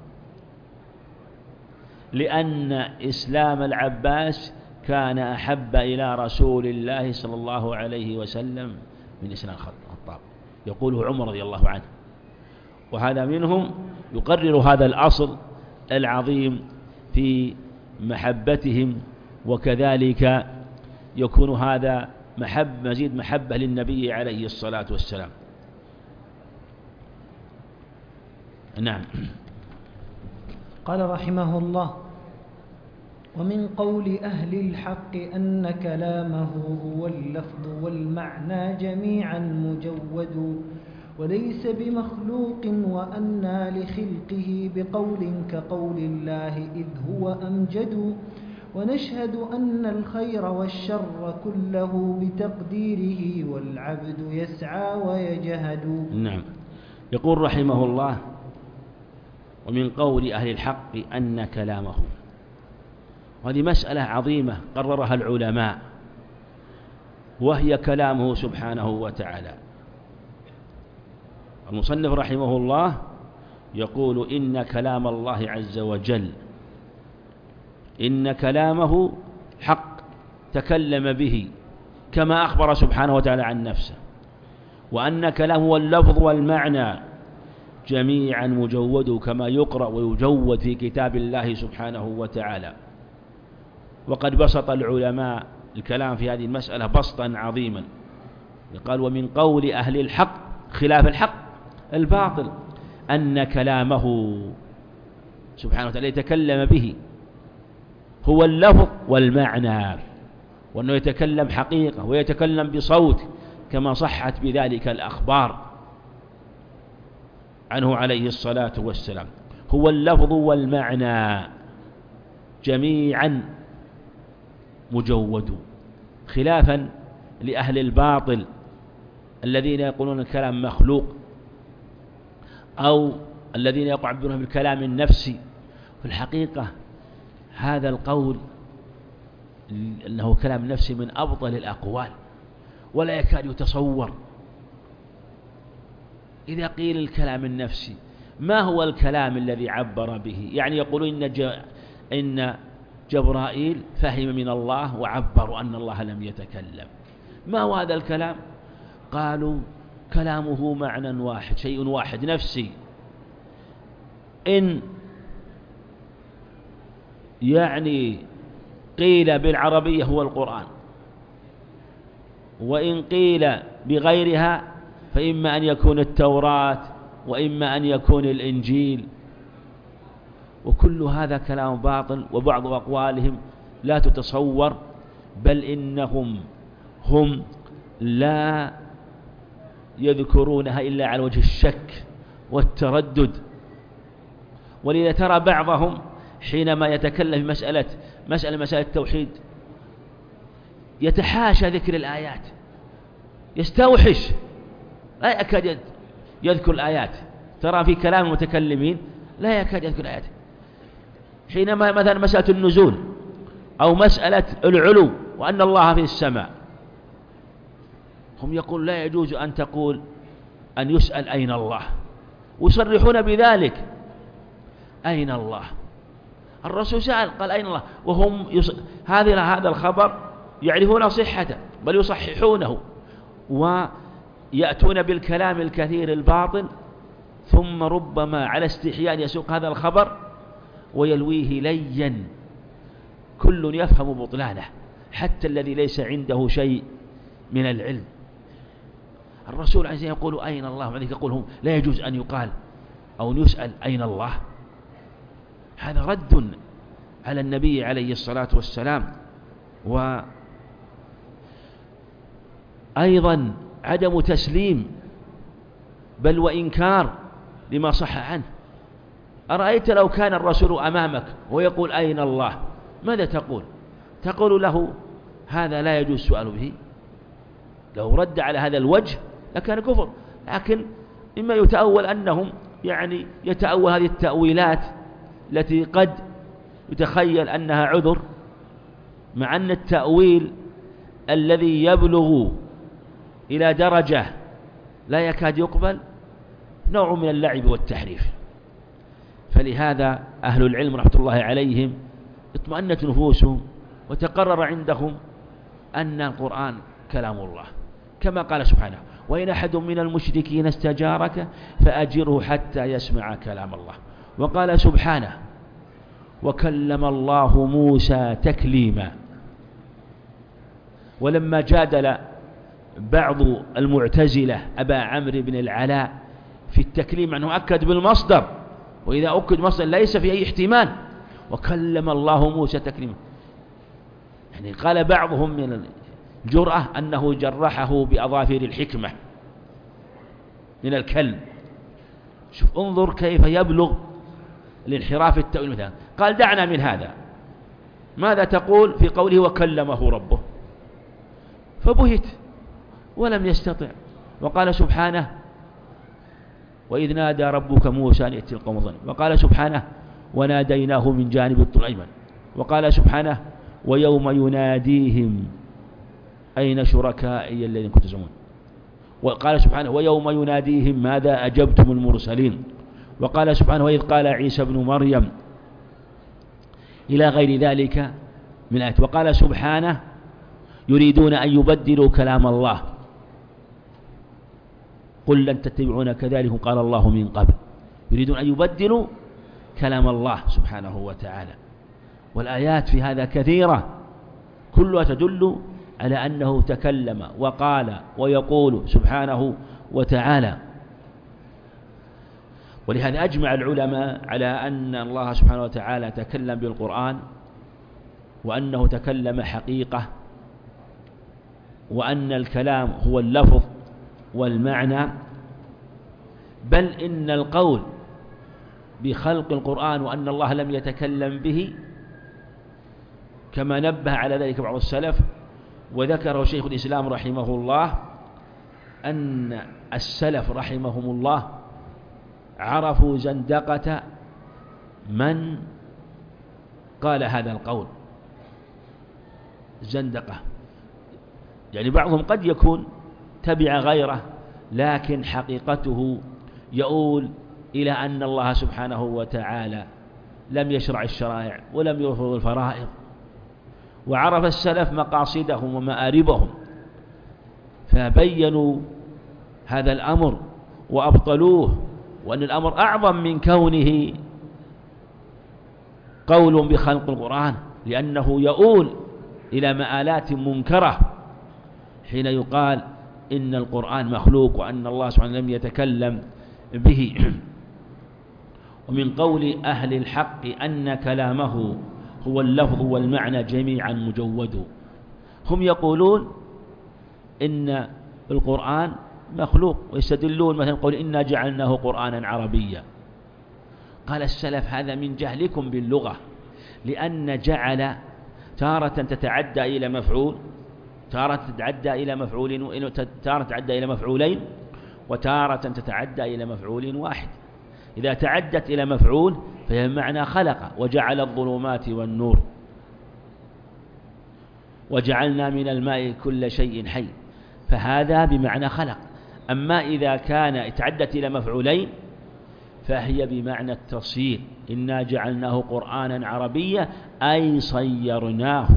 لأن إسلام العباس كان أحب إلى رسول الله صلى الله عليه وسلم من إسلام الخطاب. يقوله عمر رضي الله عنه، وهذا منهم يقرر هذا الأصل العظيم في محبتهم، وكذلك يكون هذا محب مزيد محبة للنبي عليه الصلاة والسلام. نعم. قال رحمه الله ومن قول أهل الحق أن كلامه هو اللفظ والمعنى جميعا مجود وليس بمخلوق، وأنى لخلقه بقول كقول الله إذ هو أمجد، ونشهد أن الخير والشر كله بتقديره والعبد يسعى ويجهد. نعم. يقول رحمه الله ومن قول أهل الحق أن كلامه، وهذه مسألة عظيمة قررها العلماء، وهي كلامه سبحانه وتعالى. المصنف رحمه الله يقول إن كلام الله عز وجل إن كلامه حق تكلم به كما أخبر سبحانه وتعالى عن نفسه، وأن كلامه هو اللفظ والمعنى جميعا مجود كما يقرأ ويجود في كتاب الله سبحانه وتعالى. وقد بسط العلماء الكلام في هذه المسألة بسطا عظيما، قال ومن قول أهل الحق خلاف الحق الباطل أن كلامه سبحانه وتعالى يتكلم به هو اللفظ والمعنى، وأنه يتكلم حقيقة ويتكلم بصوت كما صحت بذلك الأخبار عنه عليه الصلاة والسلام. هو اللفظ والمعنى جميعا مجود، خلافا لأهل الباطل الذين يقولون الكلام مخلوق أو الذين يعبرون بالكلام النفسي. في الحقيقة هذا القول أنه كلام نفسي من أبطل الأقوال، ولا يكاد يتصور. إذا قيل الكلام النفسي، ما هو الكلام الذي عبر به؟ يعني يقولون إن, ج... إن جبرائيل فهم من الله وعبروا أن الله لم يتكلم. ما هو هذا الكلام؟ قالوا كلامه معنى واحد، شيء واحد نفسي. إن يعني قيل بالعربية هو القرآن، وإن قيل بغيرها فإما أن يكون التوراة وإما أن يكون الإنجيل، وكل هذا كلام باطل، وبعض أقوالهم لا تتصور، بل إنهم هم لا يذكرونها إلا على وجه الشك والتردد. ولذا ترى بعضهم حينما يتكلم في مسألة مسألة مسألة التوحيد يتحاشى ذكر الآيات، يستوحش، لا يكاد يذكر الآيات. ترى في كلام المتكلمين لا يكاد يذكر الآيات. حينما مثلا مسألة النزول أو مسألة العلو وأن الله في السماء، هم يقول لا يجوز أن تقول أن يسأل أين الله، ويصرحون بذلك. أين الله؟ الرسول سأل قال أين الله، وهم يص... هذا هذا الخبر يعرفون صحته بل يصححونه، ويأتون بالكلام الكثير الباطل، ثم ربما على استحياء يسوق هذا الخبر ويلويه ليا كل يفهم بطلانه، حتى الذي ليس عنده شيء من العلم. الرسول عليه الصلاة والسلام يقول أين الله، وعندك يقول هم لا يجوز أن يقال أو يسأل أين الله. هذا رد على النبي عليه الصلاة والسلام. وأيضا عدم تسليم بل وإنكار لما صح عنه. أرأيت لو كان الرسول أمامك ويقول أين الله، ماذا تقول؟ تقول له هذا لا يجوز السؤال به. لو رد على هذا الوجه لكان كفر، لكن إما يتأول أنهم يعني يتأول هذه التأويلات التي قد يتخيل أنها عذر، مع أن التأويل الذي يبلغ إلى درجة لا يكاد يقبل نوع من اللعب والتحريف. فلهذا أهل العلم رحمة الله عليهم اطمأنت نفوسهم وتقرر عندهم أن القرآن كلام الله، كما قال سبحانه وإن أحد من المشركين استجارك فأجره حتى يسمع كلام الله. وقال سبحانه وكلم الله موسى تكليما. ولما جادل بعض المعتزلة أبا عمرو بن العلاء في التكليم أنه أكد بالمصدر، وإذا أكد مصدر ليس في أي احتمال، وكلم الله موسى تكليما، يعني قال بعضهم من الجرأة أنه جرحه بأظافر الحكمة من الكلم. شوف انظر كيف يبلغ الانحراف التأويل مثلا. قال دعنا من هذا، ماذا تقول في قوله وكلمه ربه؟ فبهت ولم يستطع. وقال سبحانه وإذ نادى ربك موسى أن ائت القوم الظالمين. وقال سبحانه وناديناه من جانب الطور الأيمن. وقال سبحانه ويوم يناديهم أين شركائي الذين كنتم تزعمون. وقال سبحانه ويوم يناديهم ماذا أجبتم المرسلين. وقال سبحانه وإذ قال عيسى ابن مريم إلى غير ذلك من آيات. وقال سبحانه يريدون أن يبدلوا كلام الله قل لن تتبعون كذلك قال الله من قبل. يريدون أن يبدلوا كلام الله سبحانه وتعالى. والآيات في هذا كثيرة كلها تدل على أنه تكلم وقال ويقول سبحانه وتعالى. ولهذا أجمع العلماء على أن الله سبحانه وتعالى تكلم بالقرآن، وأنه تكلم حقيقة وأن الكلام هو اللفظ والمعنى، بل إن القول بخلق القرآن وأن الله لم يتكلم به كما نبه على ذلك بعض السلف، وذكره شيخ الإسلام رحمه الله أن السلف رحمهم الله عرفوا زندقة من قال هذا القول. زندقة يعني بعضهم قد يكون تبع غيره، لكن حقيقته يؤول إلى أن الله سبحانه وتعالى لم يشرع الشرائع ولم يفرض الفرائض، وعرف السلف مقاصدهم ومآربهم فبينوا هذا الأمر وأبطلوه، وأن الأمر أعظم من كونه قول بخلق القرآن، لأنه يؤول إلى مآلات منكرة حين يقال إن القرآن مخلوق وأن الله سبحانه لم يتكلم به. ومن قول أهل الحق أن كلامه هو اللفظ والمعنى جميعا مجود. هم يقولون إن القرآن مخلوق، ويستدلون مثلا قول إنا جعلناه قرآنا عربيا. قال السلف هذا من جهلكم باللغة، لأن جعل تارة تتعدى إلى مفعول، تارة تتعدى إلى مفعول، تارة تتعدى إلى مفعولين، وتارة تتعدى إلى مفعول واحد. إذا تعدت إلى مفعول فهي معنى خلق، وجعل الظلمات والنور، وجعلنا من الماء كل شيء حي، فهذا بمعنى خلق. أما إذا كان تعدت إلى مفعولين فهي بمعنى التصيير، إنا جعلناه قرآنا عربيا أي صيرناه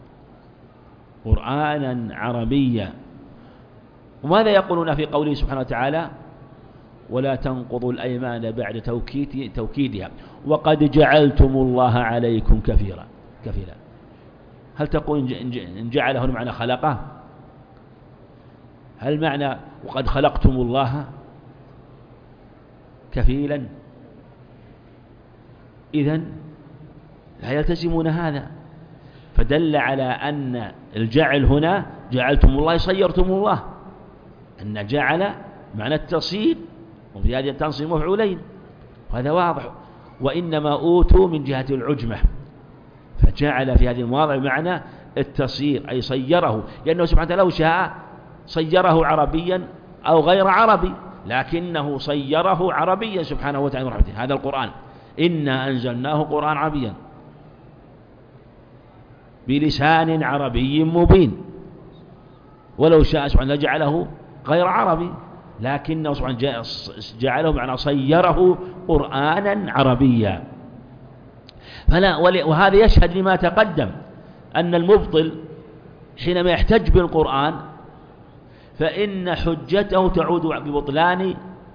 قرآنا عربيا. وماذا يقولون في قوله سبحانه وتعالى ولا تنقضوا الأيمان بعد توكيد توكيدها وقد جعلتم الله عليكم كفيلا كفيلا؟ هل تقول إن جعله معنى خلقه؟ هل معنى وقد خلقتم الله كفيلا؟ إذن لا يلتزمون هذا، فدل على أن الجعل هنا جعلتم الله صيرتم الله، أن جعل معنى التصير، وفي هذه تنصب مفعولين، وهذا واضح. وإنما أوتوا من جهة العجمة، فجعل في هذه المواضع معنى التصير أي صيره، لأنه سبحانه وتعالى لو شاء صيره عربيا أو غير عربي، لكنه صيره عربيا سبحانه وتعالى ورحمته. هذا القرآن إنا أنزلناه قرآن عربيا بلسان عربي مبين، ولو شاء سبحانه جعله غير عربي، لكنه سبحانه جعله معنى صيره قرآنا عربيا. فلا، وهذا يشهد لما تقدم أن المبطل حينما يحتج بالقرآن فإن حجته تعود ببطلان،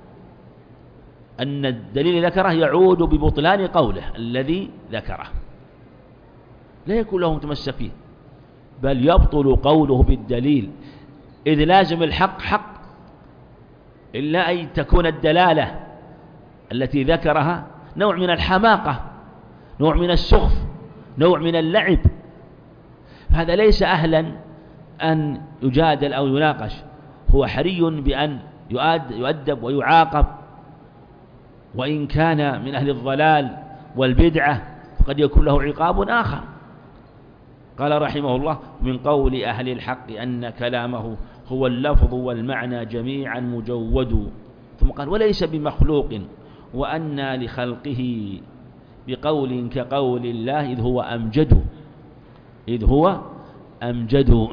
أن الدليل ذكره يعود ببطلان قوله الذي ذكره، لا يكون له متمسك فيه، بل يبطل قوله بالدليل، إذ لازم الحق حق، إلا أن تكون الدلالة التي ذكرها نوع من الحماقة، نوع من السخف، نوع من اللعب، هذا ليس أهلا أن يجادل أو يناقش، هو حري بأن يؤدب ويعاقب، وإن كان من أهل الضلال والبدعة فقد يكون له عقاب آخر. قال رحمه الله من قول أهل الحق أن كلامه هو اللفظ والمعنى جميعا مجود. ثم قال وليس بمخلوق وأن لخلقه بقول كقول الله إذ هو أمجد إذ هو أمجد.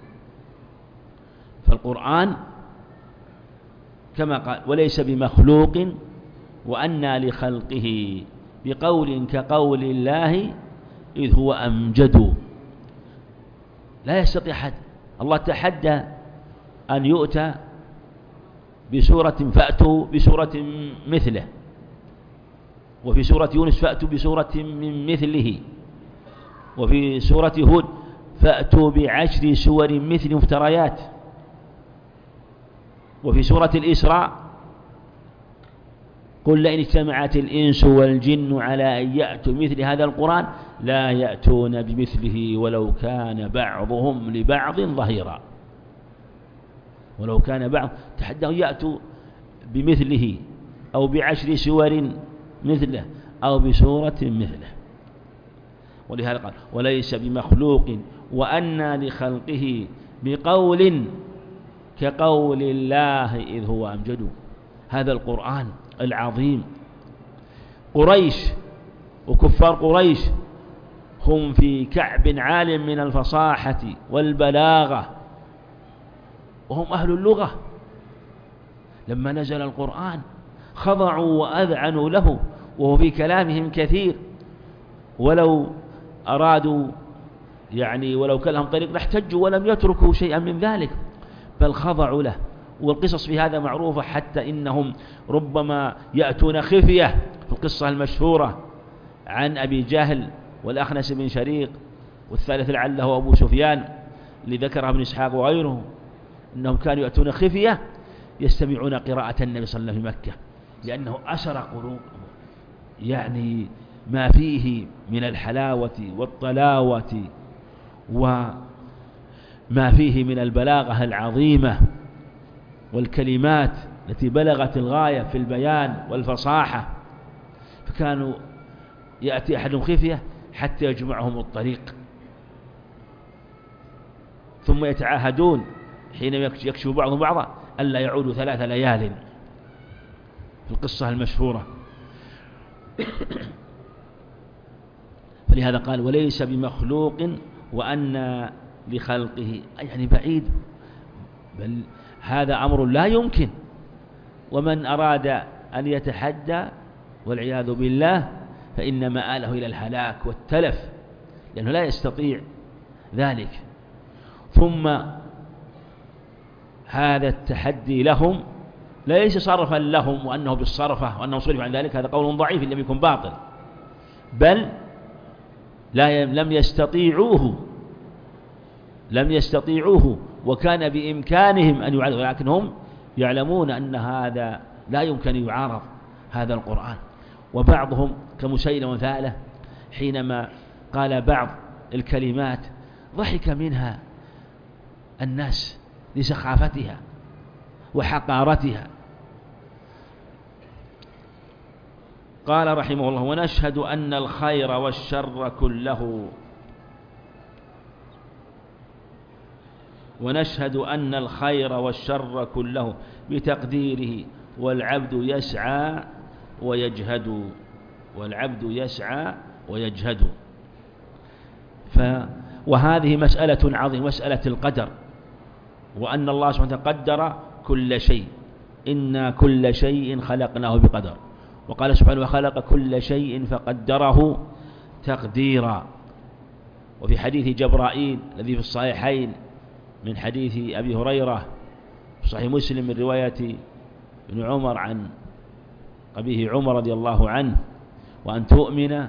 فالقرآن كما قال وليس بمخلوق وأن لخلقه بقول كقول الله إذ هو أمجد. لا يستطيع أحد، الله تحدى أن يؤتى بسورة فأتوا بسورة مثله، وفي سورة يونس فأتوا بسورة من مثله، وفي سورة هود فأتوا بعشر سور مثل مفتريات، وفي سورة الإسراء قل لئن اجتمعت الإنس والجن على أن يأتوا مثل هذا القرآن لا يأتون بمثله ولو كان بعضهم لبعض ظهيرا. ولو كان بعض تحدوا يأتوا بمثله أو بعشر سور مثله أو بسورة مثله. ولهذا قال وليس بمخلوق وأنى لخلقه بقول كقول الله إذ هو أمجد. هذا القرآن العظيم قريش وكفار قريش هم في كعب عال من الفصاحة والبلاغة وهم أهل اللغة، لما نزل القرآن خضعوا وأذعنوا له وهو في كلامهم كثير، ولو أرادوا يعني ولو كان لهم طريق لاحتجوا ولم يتركوا شيئا من ذلك، بل خضعوا له. والقصص في هذا معروفة، حتى إنهم ربما يأتون خفية في القصة المشهورة عن أبي جهل والأخنس بن شريق والثالث لعله أبو سفيان اللي ذكرها ابن إسحاق وغيره، إنهم كانوا يأتون خفية يستمعون قراءة النبي صلى الله عليه وسلم في مكة، لأنه أسر قلوب يعني ما فيه من الحلاوة والطلاوة وما فيه من البلاغة العظيمة والكلمات التي بلغت الغاية في البيان والفصاحة، فكانوا يأتي أحدهم خفية حتى يجمعهم الطريق، ثم يتعاهدون حين يكشف بعضهم بعضا ألا يعودوا ثلاث ليال في القصة المشهورة. فلهذا قال وليس بمخلوق وأن لخلقه، يعني بعيد، بل هذا أمر لا يمكن. ومن أراد أن يتحدى والعياذ بالله فإن مآله إلى الهلاك والتلف، لأنه لا يستطيع ذلك. ثم هذا التحدي لهم ليس صرفا لهم وأنه بالصرفة وأنه صرف عن ذلك، هذا قول ضعيف لم يكن باطل، بل لا لم يستطيعوه لم يستطيعوه وكان بإمكانهم أن يعارضوا، ولكن هم يعلمون أن هذا لا يمكن أن يعارض هذا القرآن. وبعضهم كمسيلمة وثالة حينما قال بعض الكلمات ضحك منها الناس لسخافتها وحقارتها. قال رحمه الله ونشهد أن الخير والشر كله ونشهد أن الخير والشر كله بتقديره والعبد يسعى ويجهد والعبد يسعى ويجهد. ف وهذه مسألة عظيمة، مسألة القدر، وأن الله سبحانه وتعالى قدر كل شيء، إنا كل شيء خلقناه بقدر. وقال سبحانه وخلق كل شيء فقدره تقديرا. وفي حديث جبرائيل الذي في الصحيحين من حديث أبي هريرة في صحيح مسلم من رواية ابن عمر عن أبيه عمر رضي الله عنه، وأن تؤمن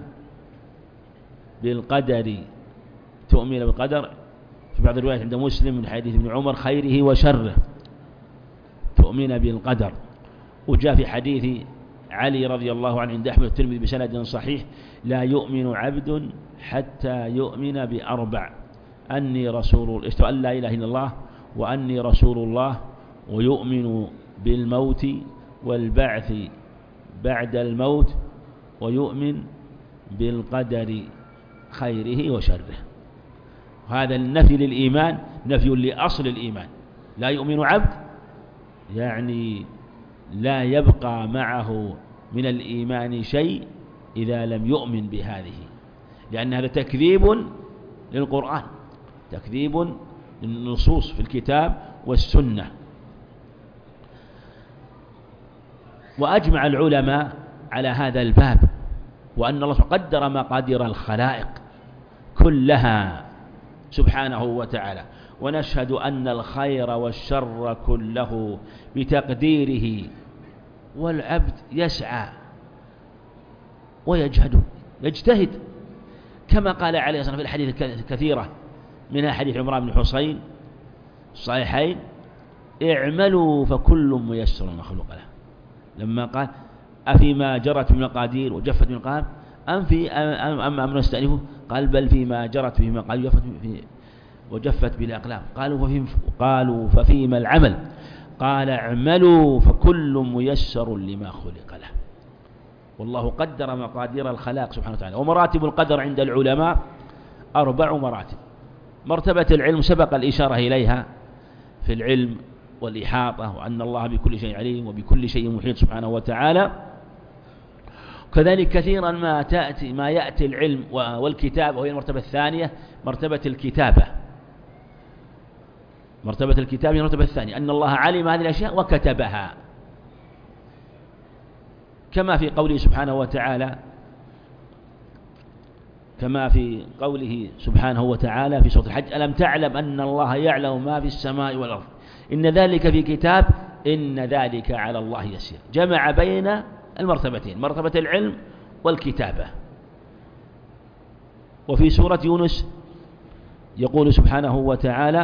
بالقدر تؤمن بالقدر في بعض الروايات عند مسلم من حديث ابن عمر خيره وشره، تؤمن بالقدر. وجاء في حديث علي رضي الله عنه عند أحمد الترمذي بسند صحيح لا يؤمن عبد حتى يؤمن بأربع: أني رسول الله، أن لا إله إلا الله، وأني رسول الله، ويؤمن بالموت والبعث بعد الموت، ويؤمن بالقدر خيره وشره. هذا النفي للإيمان نفي لأصل الإيمان. لا يؤمن عبد يعني لا يبقى معه من الإيمان شيء إذا لم يؤمن بهذه، لأن هذا تكذيب للقرآن، تكذيب للنصوص في الكتاب والسنة. وأجمع العلماء على هذا الباب، وأن الله قدر مقادير الخلائق كلها سبحانه وتعالى. ونشهد أن الخير والشر كله بتقديره، والعبد يسعى ويجهد، يجتهد، كما قال عليه الصلاة والسلام في الحديث الكثيرة منها حديث عمران بن حصين الصحيحين: اعملوا فكل ميسر مخلوق له. لما قال أفيما جرت بمقادير وجفت بالمقام أم في أم أم أم نستأنفه؟ قال بل فيما جرت به مقادير وجفت في وجفت بالأقلام. قالوا ففي قالوا ففيما العمل؟ قال اعملوا فكل ميسر لما خلق له. والله قدر مقادير الخلاق سبحانه وتعالى. ومراتب القدر عند العلماء أربع مراتب. مرتبة العلم سبق الإشارة إليها في العلم والإحاطة، وأن الله بكل شيء عليم وبكل شيء محيط سبحانه وتعالى. كذلك كثيرا ما تأتي ما يأتي العلم والكتاب، وهي المرتبة الثانية مرتبة الكتابة. مرتبة الكتابة هي المرتبة الثانية، أن الله علم هذه الأشياء وكتبها، كما في قوله سبحانه وتعالى كما في قوله سبحانه وتعالى في سورة الحج: ألم تعلم أن الله يعلم ما في السماء والأرض إن ذلك في كتاب إن ذلك على الله يسير. جمع بين المرتبتين، مرتبة العلم والكتابة. وفي سورة يونس يقول سبحانه وتعالى: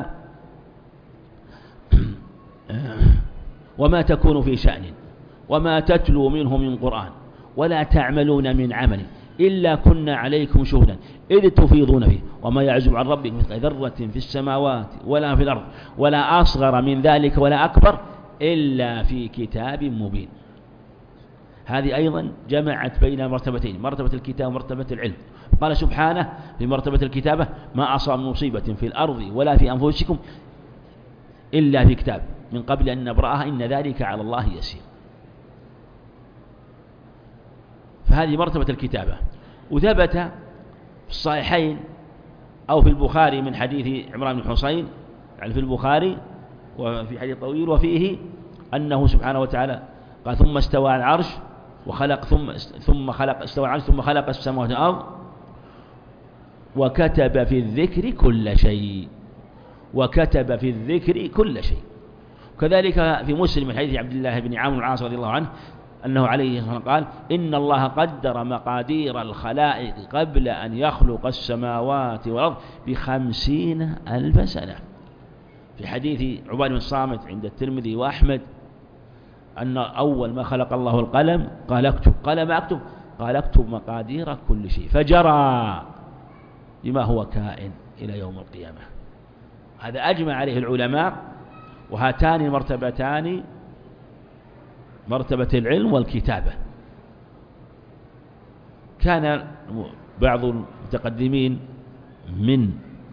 وما تكون في شأن وما تتلو منه من قرآن ولا تعملون من عمل إلا كنا عليكم شهودا إذ تفيضون فيه وما يعزب عن ربك مثل ذرة في السماوات ولا في الأرض ولا أصغر من ذلك ولا أكبر إلا في كتاب مبين. هذه أيضا جمعت بين مرتبتين، مرتبة الكتاب ومرتبة العلم. قال سبحانه في مرتبة الكتابة: ما أصاب مصيبة في الأرض ولا في أنفسكم إلا في كتاب من قبل أن نبرأها إن ذلك على الله يسير. فهذه مرتبة الكتابة. وثبت في الصحيحين أو في البخاري من حديث عمران بن حسين، يعني في البخاري وفي حديث طويل، وفيه أنه سبحانه وتعالى قال: ثم استوى على العرش وخلق ثم ثم خلق استوى على العرش ثم خلق السماوات والأرض وكتب في الذكر كل شيء وكتب في الذكر كل شيء. وكذلك في مسلم من حديث عبد الله بن عمرو بن العاص رضي الله عنه أنه عليه الصلاة والسلام قال: إن الله قدر مقادير الخلائق قبل أن يخلق السماوات والأرض بخمسين ألف سنة. في حديث عبادة بن الصامت عند الترمذي وأحمد أن أول ما خلق الله القلم قال اكتب، قال ما أكتب؟ قال اكتب مقادير كل شيء، فجرى بما هو كائن إلى يوم القيامة. هذا أجمع عليه العلماء. وهاتان المرتبتان مرتبة العلم والكتابة. كان بعض المتقدمين من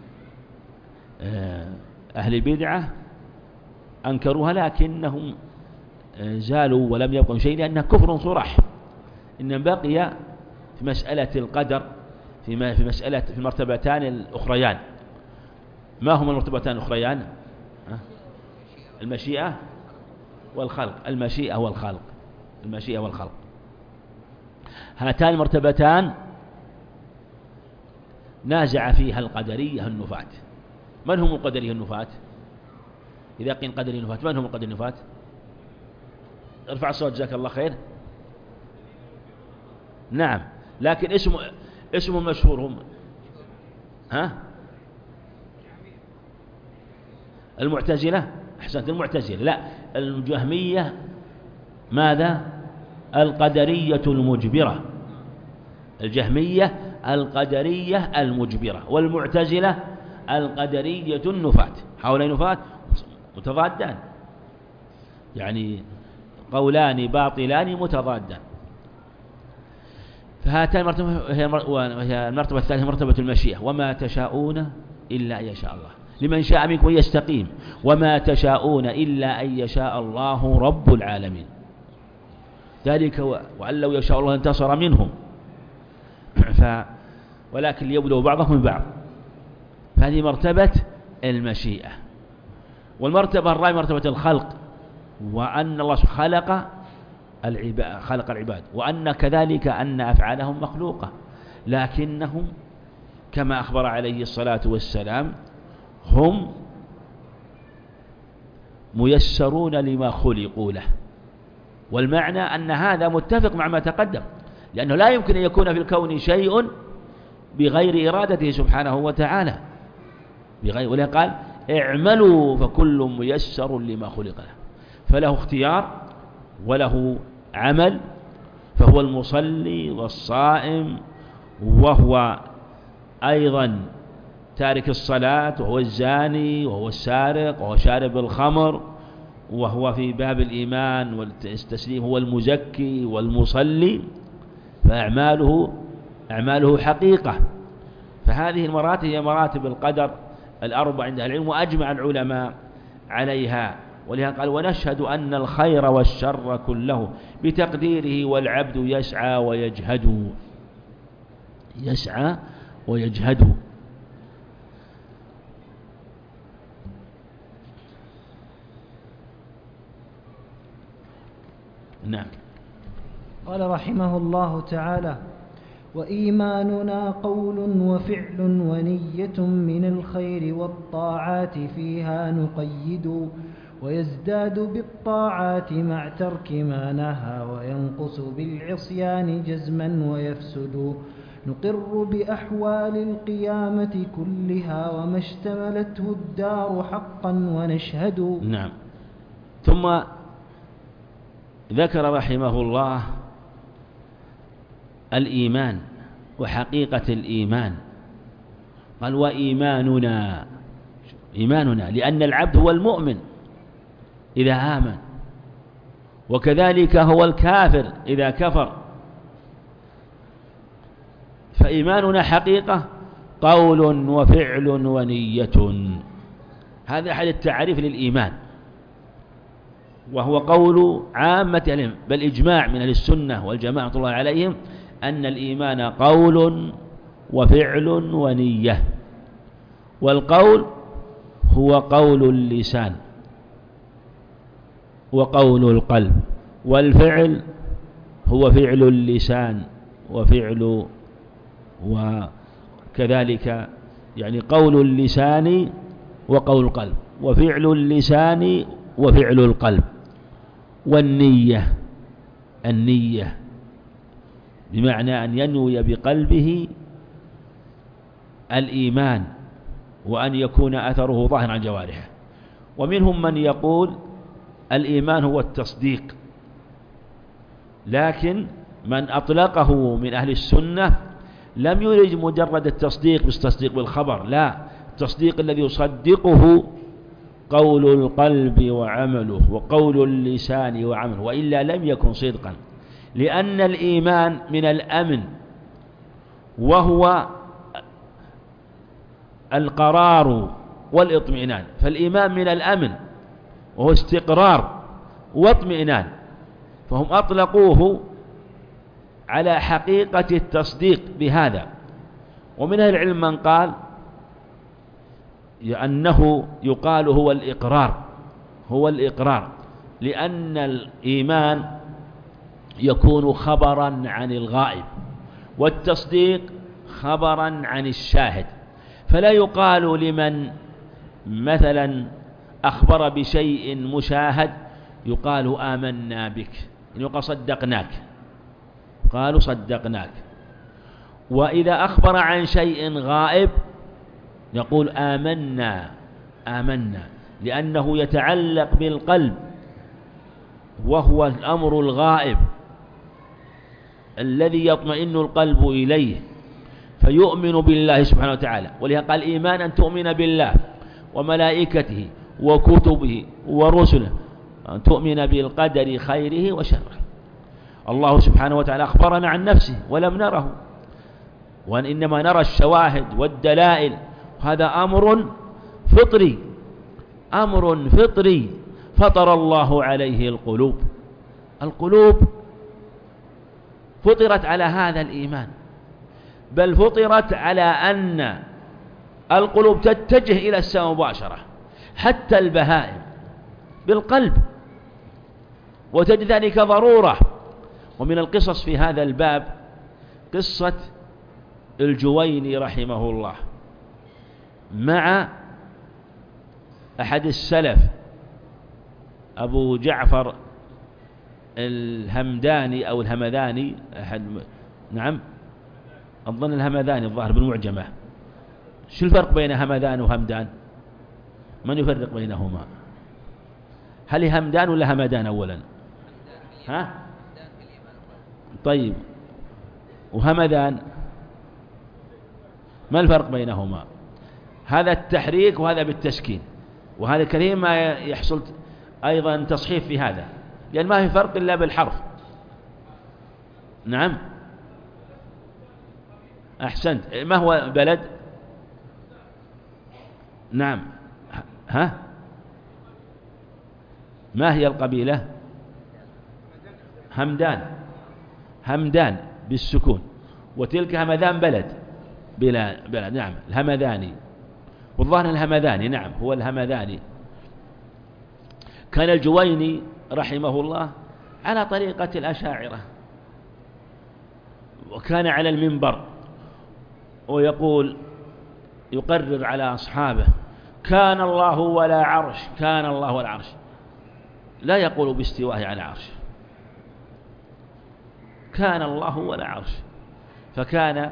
أهل البدعة أنكروها، لكنهم زالوا ولم يبقوا شيء، لأنها كفر صرح. إن بقي في مسألة القدر في في مسألة في المرتبتان الأخريان. ما هما المرتبتان الأخريان؟ المشيئة والخلق. المشيئة والخلق المشيئة والخلق هاتان المرتبتان نازع فيها القدرية النفاة. من هم القدرية النفاة؟ إذا قيل قدرية النفاة، من هم القدرية النفاة؟ ارفع الصوت جزاك الله خير. نعم، لكن اسم اسم مشهور هم ها المعتزلة. أحسنت، المعتزلة. لا، الجهمية ماذا؟ القدرية المجبرة. الجهمية القدرية المجبرة، والمعتزلة القدرية النفاة. هؤلاء نفاة متضادان، يعني قولان باطلان متضادان. فهاتان المرتبة هي المرتبة الثالثة مرتبة المشيئة. وما تشاءون إلا أن يشاء الله لمن شاء منكم يستقيم وما تشاءون إلا أن يشاء الله رب العالمين. ذلك وأن لو يشاء الله انتصر منهم ف ولكن ليبلوا بعضهم من بعض. فهذه مرتبة المشيئة. والمرتبة الرابعة مرتبة الخلق، وأن الله خلق العباد خلق العباد وأن كذلك أن أفعالهم مخلوقة، لكنهم كما أخبر عليه الصلاة والسلام هم ميسرون لما خلقوا له. والمعنى أن هذا متفق مع ما تقدم، لأنه لا يمكن أن يكون في الكون شيء بغير إرادته سبحانه وتعالى بغير. ولذلك قال: اعملوا فكل ميسر لما خلق له. فله اختيار وله عمل، فهو المصلي والصائم، وهو أيضا تارك الصلاة، وهو الزاني، وهو السارق، وهو شارب الخمر، وهو في باب الإيمان والتسليم هو المزكي والمصلي، فأعماله أعماله حقيقة. فهذه المراتب هي مراتب القدر الأربع عند العلم، وأجمع العلماء عليها. ولهذا قال: ونشهد أن الخير والشر كله بتقديره، والعبد يسعى ويجهد يسعى ويجهد. نعم. قال رحمه الله تعالى: وإيماننا قول وفعل ونية من الخير والطاعات فيها نقيد، ويزداد بالطاعات مع ترك ما نهى، وينقص بالعصيان جزما ويفسد. نقر بأحوال القيامة كلها وما اشتملته الدار حقا ونشهد. نعم. ثم ذكر رحمه الله الإيمان وحقيقة الإيمان. قال: وإيماننا، إيماننا لأن العبد هو المؤمن إذا آمن، وكذلك هو الكافر إذا كفر. فإيماننا حقيقة قول وفعل ونية. هذا أحد التعريف للإيمان، وهو قول عامة العلم، بل إجماع من أهل السنة والجماعة الله عليهم أن الإيمان قول وفعل ونية. والقول هو قول اللسان وقول القلب، والفعل هو فعل اللسان وفعل وكذلك يعني قول اللسان وقول القلب، وفعل اللسان وفعل القلب. والنية، النية بمعنى أن ينوي بقلبه الإيمان، وأن يكون أثره ظاهرا عن جوارحه. ومنهم من يقول الإيمان هو التصديق، لكن من أطلقه من أهل السنة لم يرج مجرد التصديق بالتصديق بالخبر، لا، التصديق الذي يصدقه قول القلب وعمله وقول اللسان وعمله، وإلا لم يكن صدقا. لأن الإيمان من الأمن، وهو القرار والإطمئنان. فالإيمان من الأمن وهو استقرار واطمئنان، فهم أطلقوه على حقيقة التصديق بهذا. ومن أهل العلم من قال أنه يقال هو الإقرار، هو الإقرار، لأن الإيمان يكون خبرا عن الغائب، والتصديق خبرا عن الشاهد. فلا يقال لمن مثلا أخبر بشيء مشاهد يقال آمنا بك، يقال صدقناك، قالوا صدقناك. وإذا أخبر عن شيء غائب يقول آمنا، آمنا، لأنه يتعلق بالقلب، وهو الأمر الغائب الذي يطمئن القلب إليه، فيؤمن بالله سبحانه وتعالى. ولهذا قال الإيمان أن تؤمن بالله وملائكته وكتبه ورسله، أن تؤمن بالقدر خيره وشره. الله سبحانه وتعالى أخبرنا عن نفسه ولم نره، وإنما نرى الشواهد والدلائل. هذا أمر فطري، أمر فطري فطر الله عليه القلوب. القلوب فطرت على هذا الإيمان، بل فطرت على أن القلوب تتجه إلى السماء مباشرة، حتى البهائم بالقلب، وتجد ذلك ضرورة. ومن القصص في هذا الباب قصة الجويني رحمه الله مع أحد السلف أبو جعفر الهمداني أو الهمذاني، أحد نعم أظن الهمذاني الظاهر بالمعجمة. شو الفرق بين همدان وهمدان؟ من يفرق بينهما؟ هل همدان ولا همدان أولا؟ ها؟ طيب، وهمدان ما الفرق بينهما؟ هذا التحريك وهذا بالتسكين، وهذا كثير ما يحصل أيضا تصحيف في هذا، لأن ما في فرق إلا بالحرف. نعم أحسنت. ما هو البلد؟ نعم. ها ما هي القبيلة؟ همدان. همدان بالسكون، وتلك همدان بلد بلا بلد. نعم الهمداني، والظاهر الهمداني. نعم هو الهمداني. كان الجويني رحمه الله على طريقة الأشاعرة، وكان على المنبر ويقول يقرر على أصحابه كان الله ولا عرش، كان الله ولا عرش، لا يقول باستواه على عرش، كان الله ولا عرش. فكان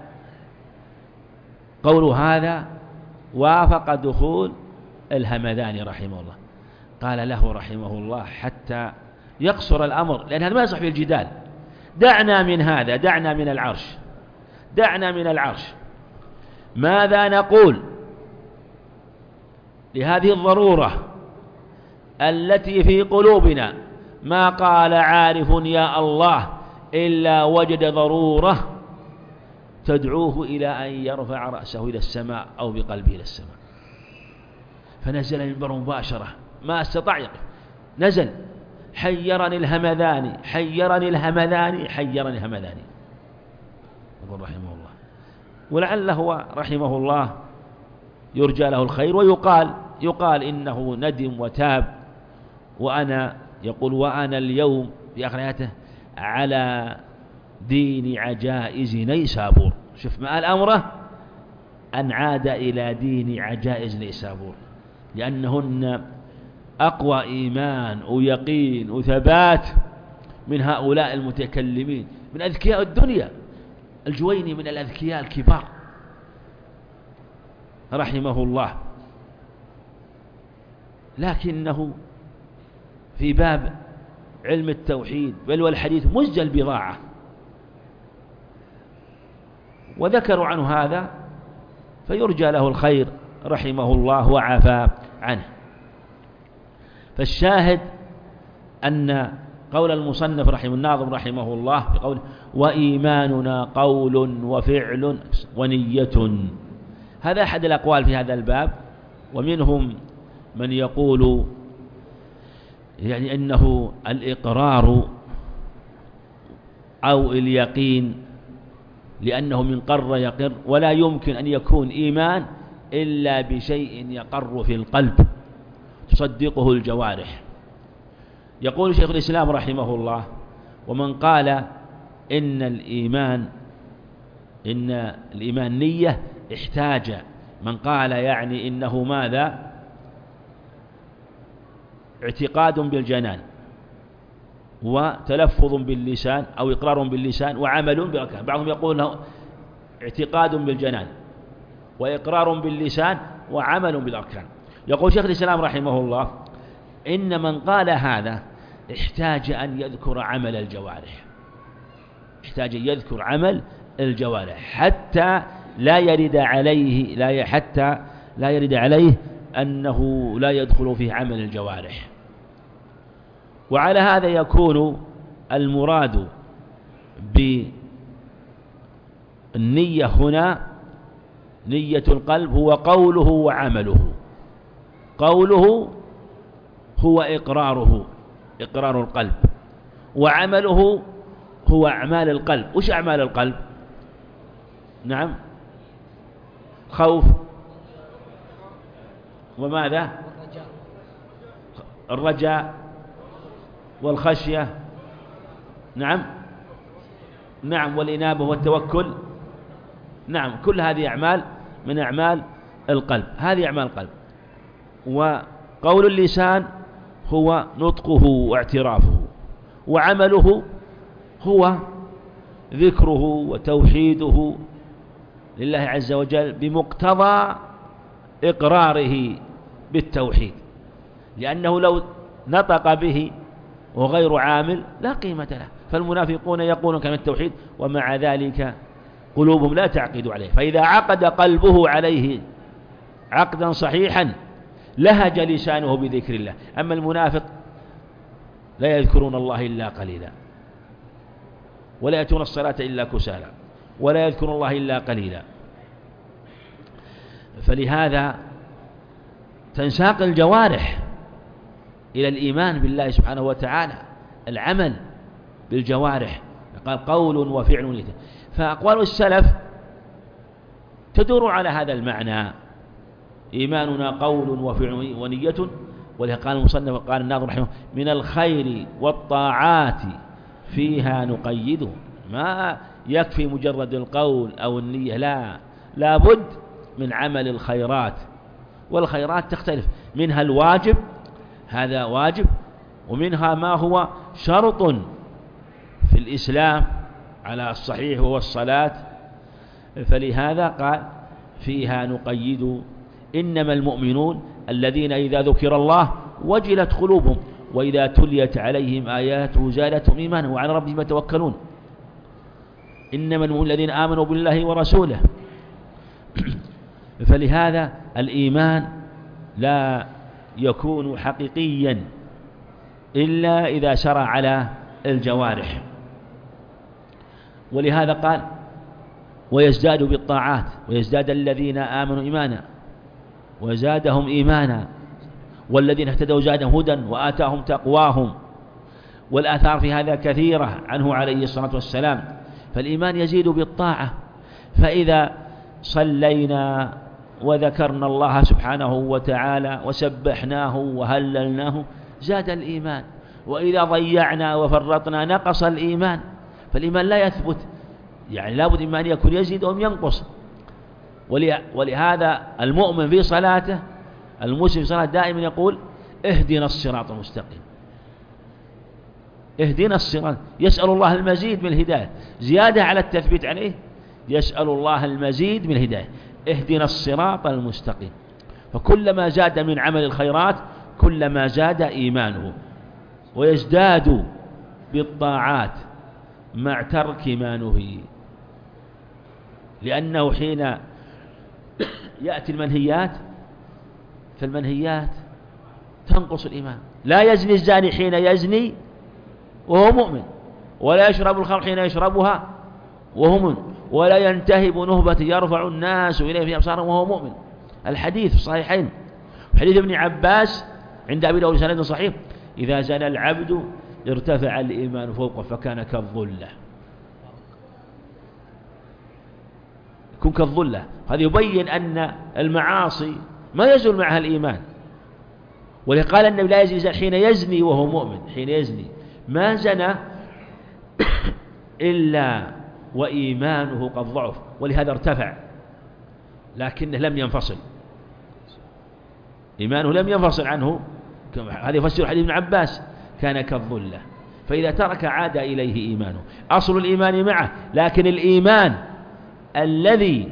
قول هذا وافق دخول الهمداني رحمه الله. قال له رحمه الله حتى يقصر الأمر، لأن هذا ما يصح في الجدال، دعنا من هذا، دعنا من العرش، دعنا من العرش، ماذا نقول لهذه الضرورة التي في قلوبنا؟ ما قال عارف يا الله إلا وجد ضرورة تدعوه إلى أن يرفع رأسه إلى السماء أو بقلبه إلى السماء. فنزل المنبر مباشرة، ما استطاع يقف، نزل حيرني الهمذاني، حيرني الهمذاني، حيرني الهمذاني. يقول رحمه الله، ولعله رحمه الله يرجى له الخير، ويقال يقال إنه ندم وتاب. وأنا يقول وأنا اليوم في آخر آياته على دين عجائز نيسابور. شوف مآل أمره أن عاد إلى دين عجائز نيسابور، لأنهن أقوى إيمان ويقين وثبات من هؤلاء المتكلمين من أذكياء الدنيا. الجويني من الأذكياء الكبار رحمه الله، لكنه في باب علم التوحيد بل والحديث مزج البضاعة، وذكروا عنه هذا، فيرجى له الخير رحمه الله وعفى عنه. فالشاهد أن قول المصنف رحمه الناظم رحمه الله بقول وإيماننا قول وفعل ونية، هذا أحد الأقوال في هذا الباب. ومنهم من يقول يعني أنه الإقرار أو اليقين، لأنه من قر يقر، ولا يمكن أن يكون إيمان إلا بشيء يقر في القلب تصدقه الجوارح. يقول شيخ الإسلام رحمه الله ومن قال إن الإيمان إن الإيمان نية احتاج، من قال يعني إنه ماذا؟ اعتقاد بالجنان وتلفظ باللسان أو إقرار باللسان وعمل بالأركان. بعضهم يقول له اعتقاد بالجنان وإقرار باللسان وعمل بالأركان. يقول شيخ الإسلام رحمه الله إن من قال هذا احتاج أن يذكر عمل الجوارح، احتاج أن يذكر عمل الجوارح حتى لا يرد عليه لا حتى لا يرد عليه أنه لا يدخل في عمل الجوارح. وعلى هذا يكون المراد بالنية هنا نية القلب هو قوله وعمله. قوله هو إقراره، إقرار القلب، وعمله هو أعمال القلب. وش أعمال القلب؟ نعم خوف وماذا؟ الرجاء والخشية. نعم نعم والإنابة والتوكل. نعم كل هذه أعمال من أعمال القلب، هذه أعمال القلب. وقول اللسان هو نطقه واعترافه، وعمله هو ذكره وتوحيده لله عز وجل بمقتضى إقراره بالتوحيد، لأنه لو نطق به وغير عامل لا قيمة له. فالمنافقون يقولون كلمة التوحيد ومع ذلك قلوبهم لا تعقد عليه. فإذا عقد قلبه عليه عقدا صحيحا لهج لسانه بذكر الله. أما المنافق لا يذكرون الله إلا قليلا، ولا يأتون الصلاة إلا كسالى، ولا يذكرون الله إلا قليلا. فلهذا تنساق الجوارح إلى الإيمان بالله سبحانه وتعالى، العمل بالجوارح، قال قول وفعل ونية. فأقوال السلف تدور على هذا المعنى، إيماننا قول وفعل ونية. ولهذا قال المصنف قال الناظم رحمه من الخير والطاعات فيها نقيده. ما يكفي مجرد القول أو النية، لا، لابد من عمل الخيرات، والخيرات تختلف، منها الواجب، هذا واجب، ومنها ما هو شرط في الإسلام على الصحيح وهو الصلاة. فلهذا قال فيها نقيد إنما المؤمنون الذين إذا ذكر الله وجلت قلوبهم وإذا تليت عليهم آياته زادتهم إيمانا وعلى ربهم يتوكلون. إنما المؤمنون الذين آمنوا بالله ورسوله. فلهذا الإيمان لا يكون حقيقيا إلا إذا سرى على الجوارح. ولهذا قال ويزداد بالطاعات، ويزداد الذين آمنوا إيمانا وزادهم إيمانا والذين اهتدوا زادهم هدى وآتاهم تقواهم. والآثار في هذا كثيرة عنه عليه الصلاة والسلام. فالإيمان يزيد بالطاعة، فإذا صلينا وذكرنا الله سبحانه وتعالى وسبحناه وهللناه زاد الإيمان، وإذا ضيعنا وفرطنا نقص الإيمان. فالإيمان لا يثبت، يعني لابد إما أن يكون يزيد أو ينقص. ولهذا المؤمن في صلاته، المسلم في صلاته دائما يقول اهدنا الصراط المستقيم، اهدنا الصراط، يسأل الله المزيد من الهداية، زيادة على التثبيت عليه، يسأل الله المزيد من الهداية، اهدنا الصراط المستقيم. فكلما زاد من عمل الخيرات كلما زاد إيمانه. ويزداد بالطاعات مع ترك ما نهي، لأنه حين يأتي المنهيات فالمنهيات تنقص الإيمان. لا يزني الزاني حين يزني وهو مؤمن، ولا يشرب الخمر حين يشربها وهو مؤمن، ولا ينتهب نهبة يرفع الناس إليه في أبصارهم وهو مؤمن. الحديث في الصحيحين حديث ابن عباس عند أبي داود سند صحيح إذا زنى العبد ارتفع الإيمان فوقه فكان كالظلة، يكون كالظلة. هذا يبين أن المعاصي ما يزول معها الإيمان. ولقال النبي لا يزني حين يزني وهو مؤمن، حين يزني ما زنى إلا وإيمانه قد ضعف، ولهذا ارتفع لكنه لم ينفصل، إيمانه لم ينفصل عنه. هذا يفسر حديث ابن عباس كان كالظلة. فإذا ترك عاد إليه إيمانه، أصل الإيمان معه، لكن الإيمان الذي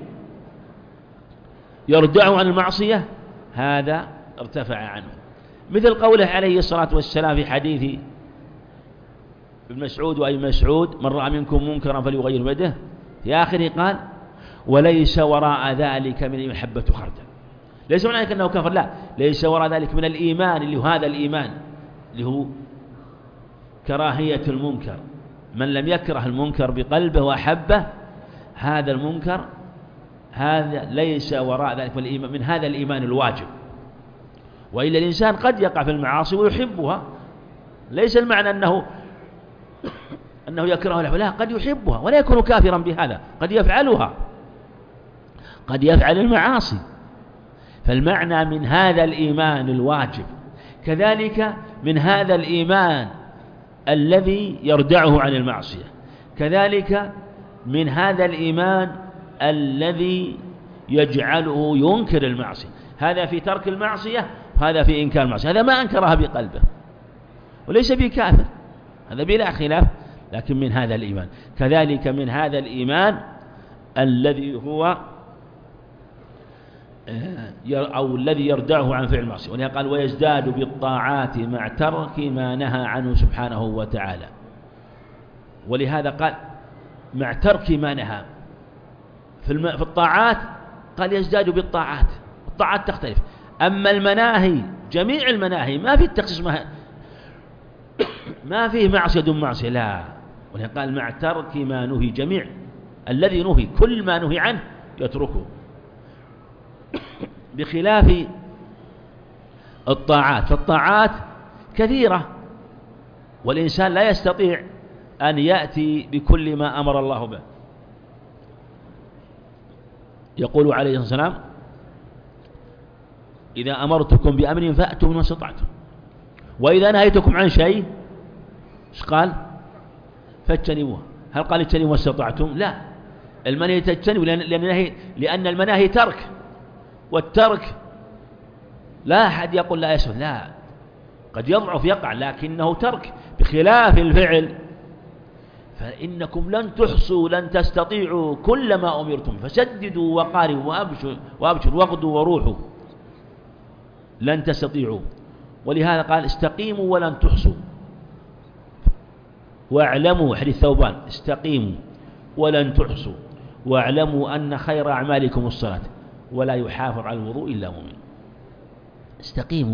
يردعه عن المعصية هذا ارتفع عنه. مثل قوله عليه الصلاة والسلام في حديث ابن مسعود وأي مسعود من رأى منكم منكرا فليغير بيده، في آخره قال وليس وراء ذلك من محبة خردل. ليس معنى أنه كفر، لا، ليس وراء ذلك من الإيمان اللي هو هذا الإيمان اللي هو كراهية المنكر. من لم يكره المنكر بقلبه وأحبه هذا المنكر، هذا ليس وراء ذلك من هذا الإيمان الواجب. وإلا الإنسان قد يقع في المعاصي ويحبها، ليس المعنى أنه أنه يكرهها، لا، قد يحبها ولا يكون كافرا بهذا، قد يفعلها، قد يفعل المعاصي. فالمعنى من هذا الإيمان الواجب، كذلك من هذا الإيمان الذي يردعه عن المعصية، كذلك من هذا الإيمان الذي يجعله ينكر المعصية. هذا في ترك المعصية وهذا في إنكار المعصية. هذا ما أنكرها بقلبه وليس بكافر، هذا بلا خلاف، لكن من هذا الإيمان. كذلك من هذا الإيمان الذي هو أو الذي يردعه عن فعل المعصية. ولهذا قال ويزداد بالطاعات مع ترك ما نهى عنه سبحانه وتعالى. ولهذا قال مع ترك ما نهى في الطاعات، قال يزداد بالطاعات. الطاعات تختلف. أما المناهي جميع المناهي ما في التخصيص، ما, ما فيه معصية دون معصية، لا. ولهذا قال مع ترك ما نهي، جميع الذي نهي كل ما نهي عنه يتركه، بخلاف الطاعات. فالطاعات كثيرة والإنسان لا يستطيع أن يأتي بكل ما أمر الله به. يقول عليه الصلاة والسلام إذا أمرتكم بأمر فأتوا منه ما استطعتم، وإذا نهيتكم عن شيء ايش قال؟ فاجتنبوه. هل قال اجتنبوا ما استطعتم؟ لا، المنهي تجتنبوا، لأن, لأن المناهي ترك، والترك لا أحد يقول لا يسهل، لا، قد يضعف يقع لكنه ترك، بخلاف الفعل فإنكم لن تحصوا لن تستطيعوا كل ما أمرتم، فسددوا وقاربوا وأبشروا وأبشر واغدوا وروحوا، لن تستطيعوا. ولهذا قال استقيموا ولن تحصوا، واعلموا، حديث ثوبان، استقيموا ولن تحصوا، واعلموا أن خير أعمالكم الصلاة ولا يحافظ على الوضوء إلا مؤمن. استقيموا.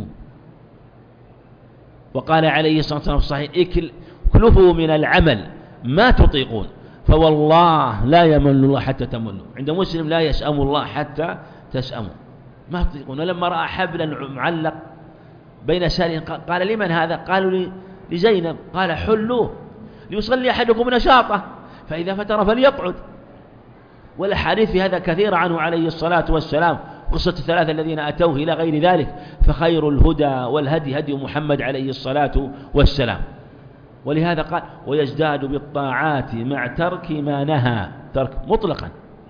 وقال عليه الصلاة والسلام في الصحيح اكلفوا من العمل ما تطيقون، فوالله لا يمل الله حتى تملوا. عند مسلم لا يسأم الله حتى تسأموا، ما تطيقون. ولما رأى حبلا معلق بين سارين قال لمن هذا؟ قالوا لزينب. قال حلوه ليصلي أحدكم نشاطه، فإذا فتر فليقعد. والأحاديث في هذا كثيرة عنه عليه الصلاة والسلام، قصة الثلاثة الذين أتوه إلى غير ذلك. فخير الهدى والهدي هدي محمد عليه الصلاة والسلام. ولهذا قال ويزداد بالطاعات مع ترك ما نهى، ترك مطلقا،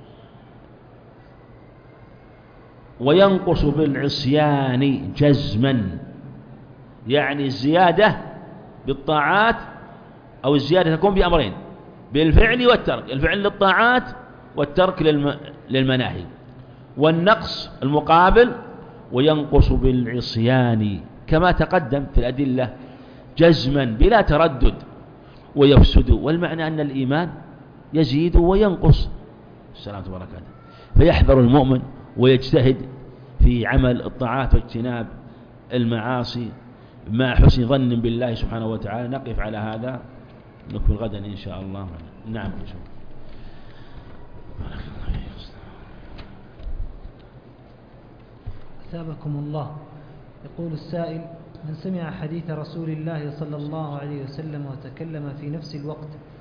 وينقص بالعصيان جزما. يعني الزيادة بالطاعات أو الزيادة تكون بأمرين، بالفعل والترك، الفعل للطاعات والترك للمناهي. والنقص المقابل وينقص بالعصيان كما تقدم في الأدلة جزما بلا تردد، ويفسد. والمعنى أن الإيمان يزيد وينقص. السلام وبركاته. فيحذر المؤمن ويجتهد في عمل الطاعات واجتناب المعاصي مع حسن ظن بالله سبحانه وتعالى. نقف على هذا، نكمل غدا إن شاء الله. نعم إن شاء الله. أثابكم الله. يقول السائل: من سمع حديث رسول الله صلى الله عليه وسلم وتكلم في نفس الوقت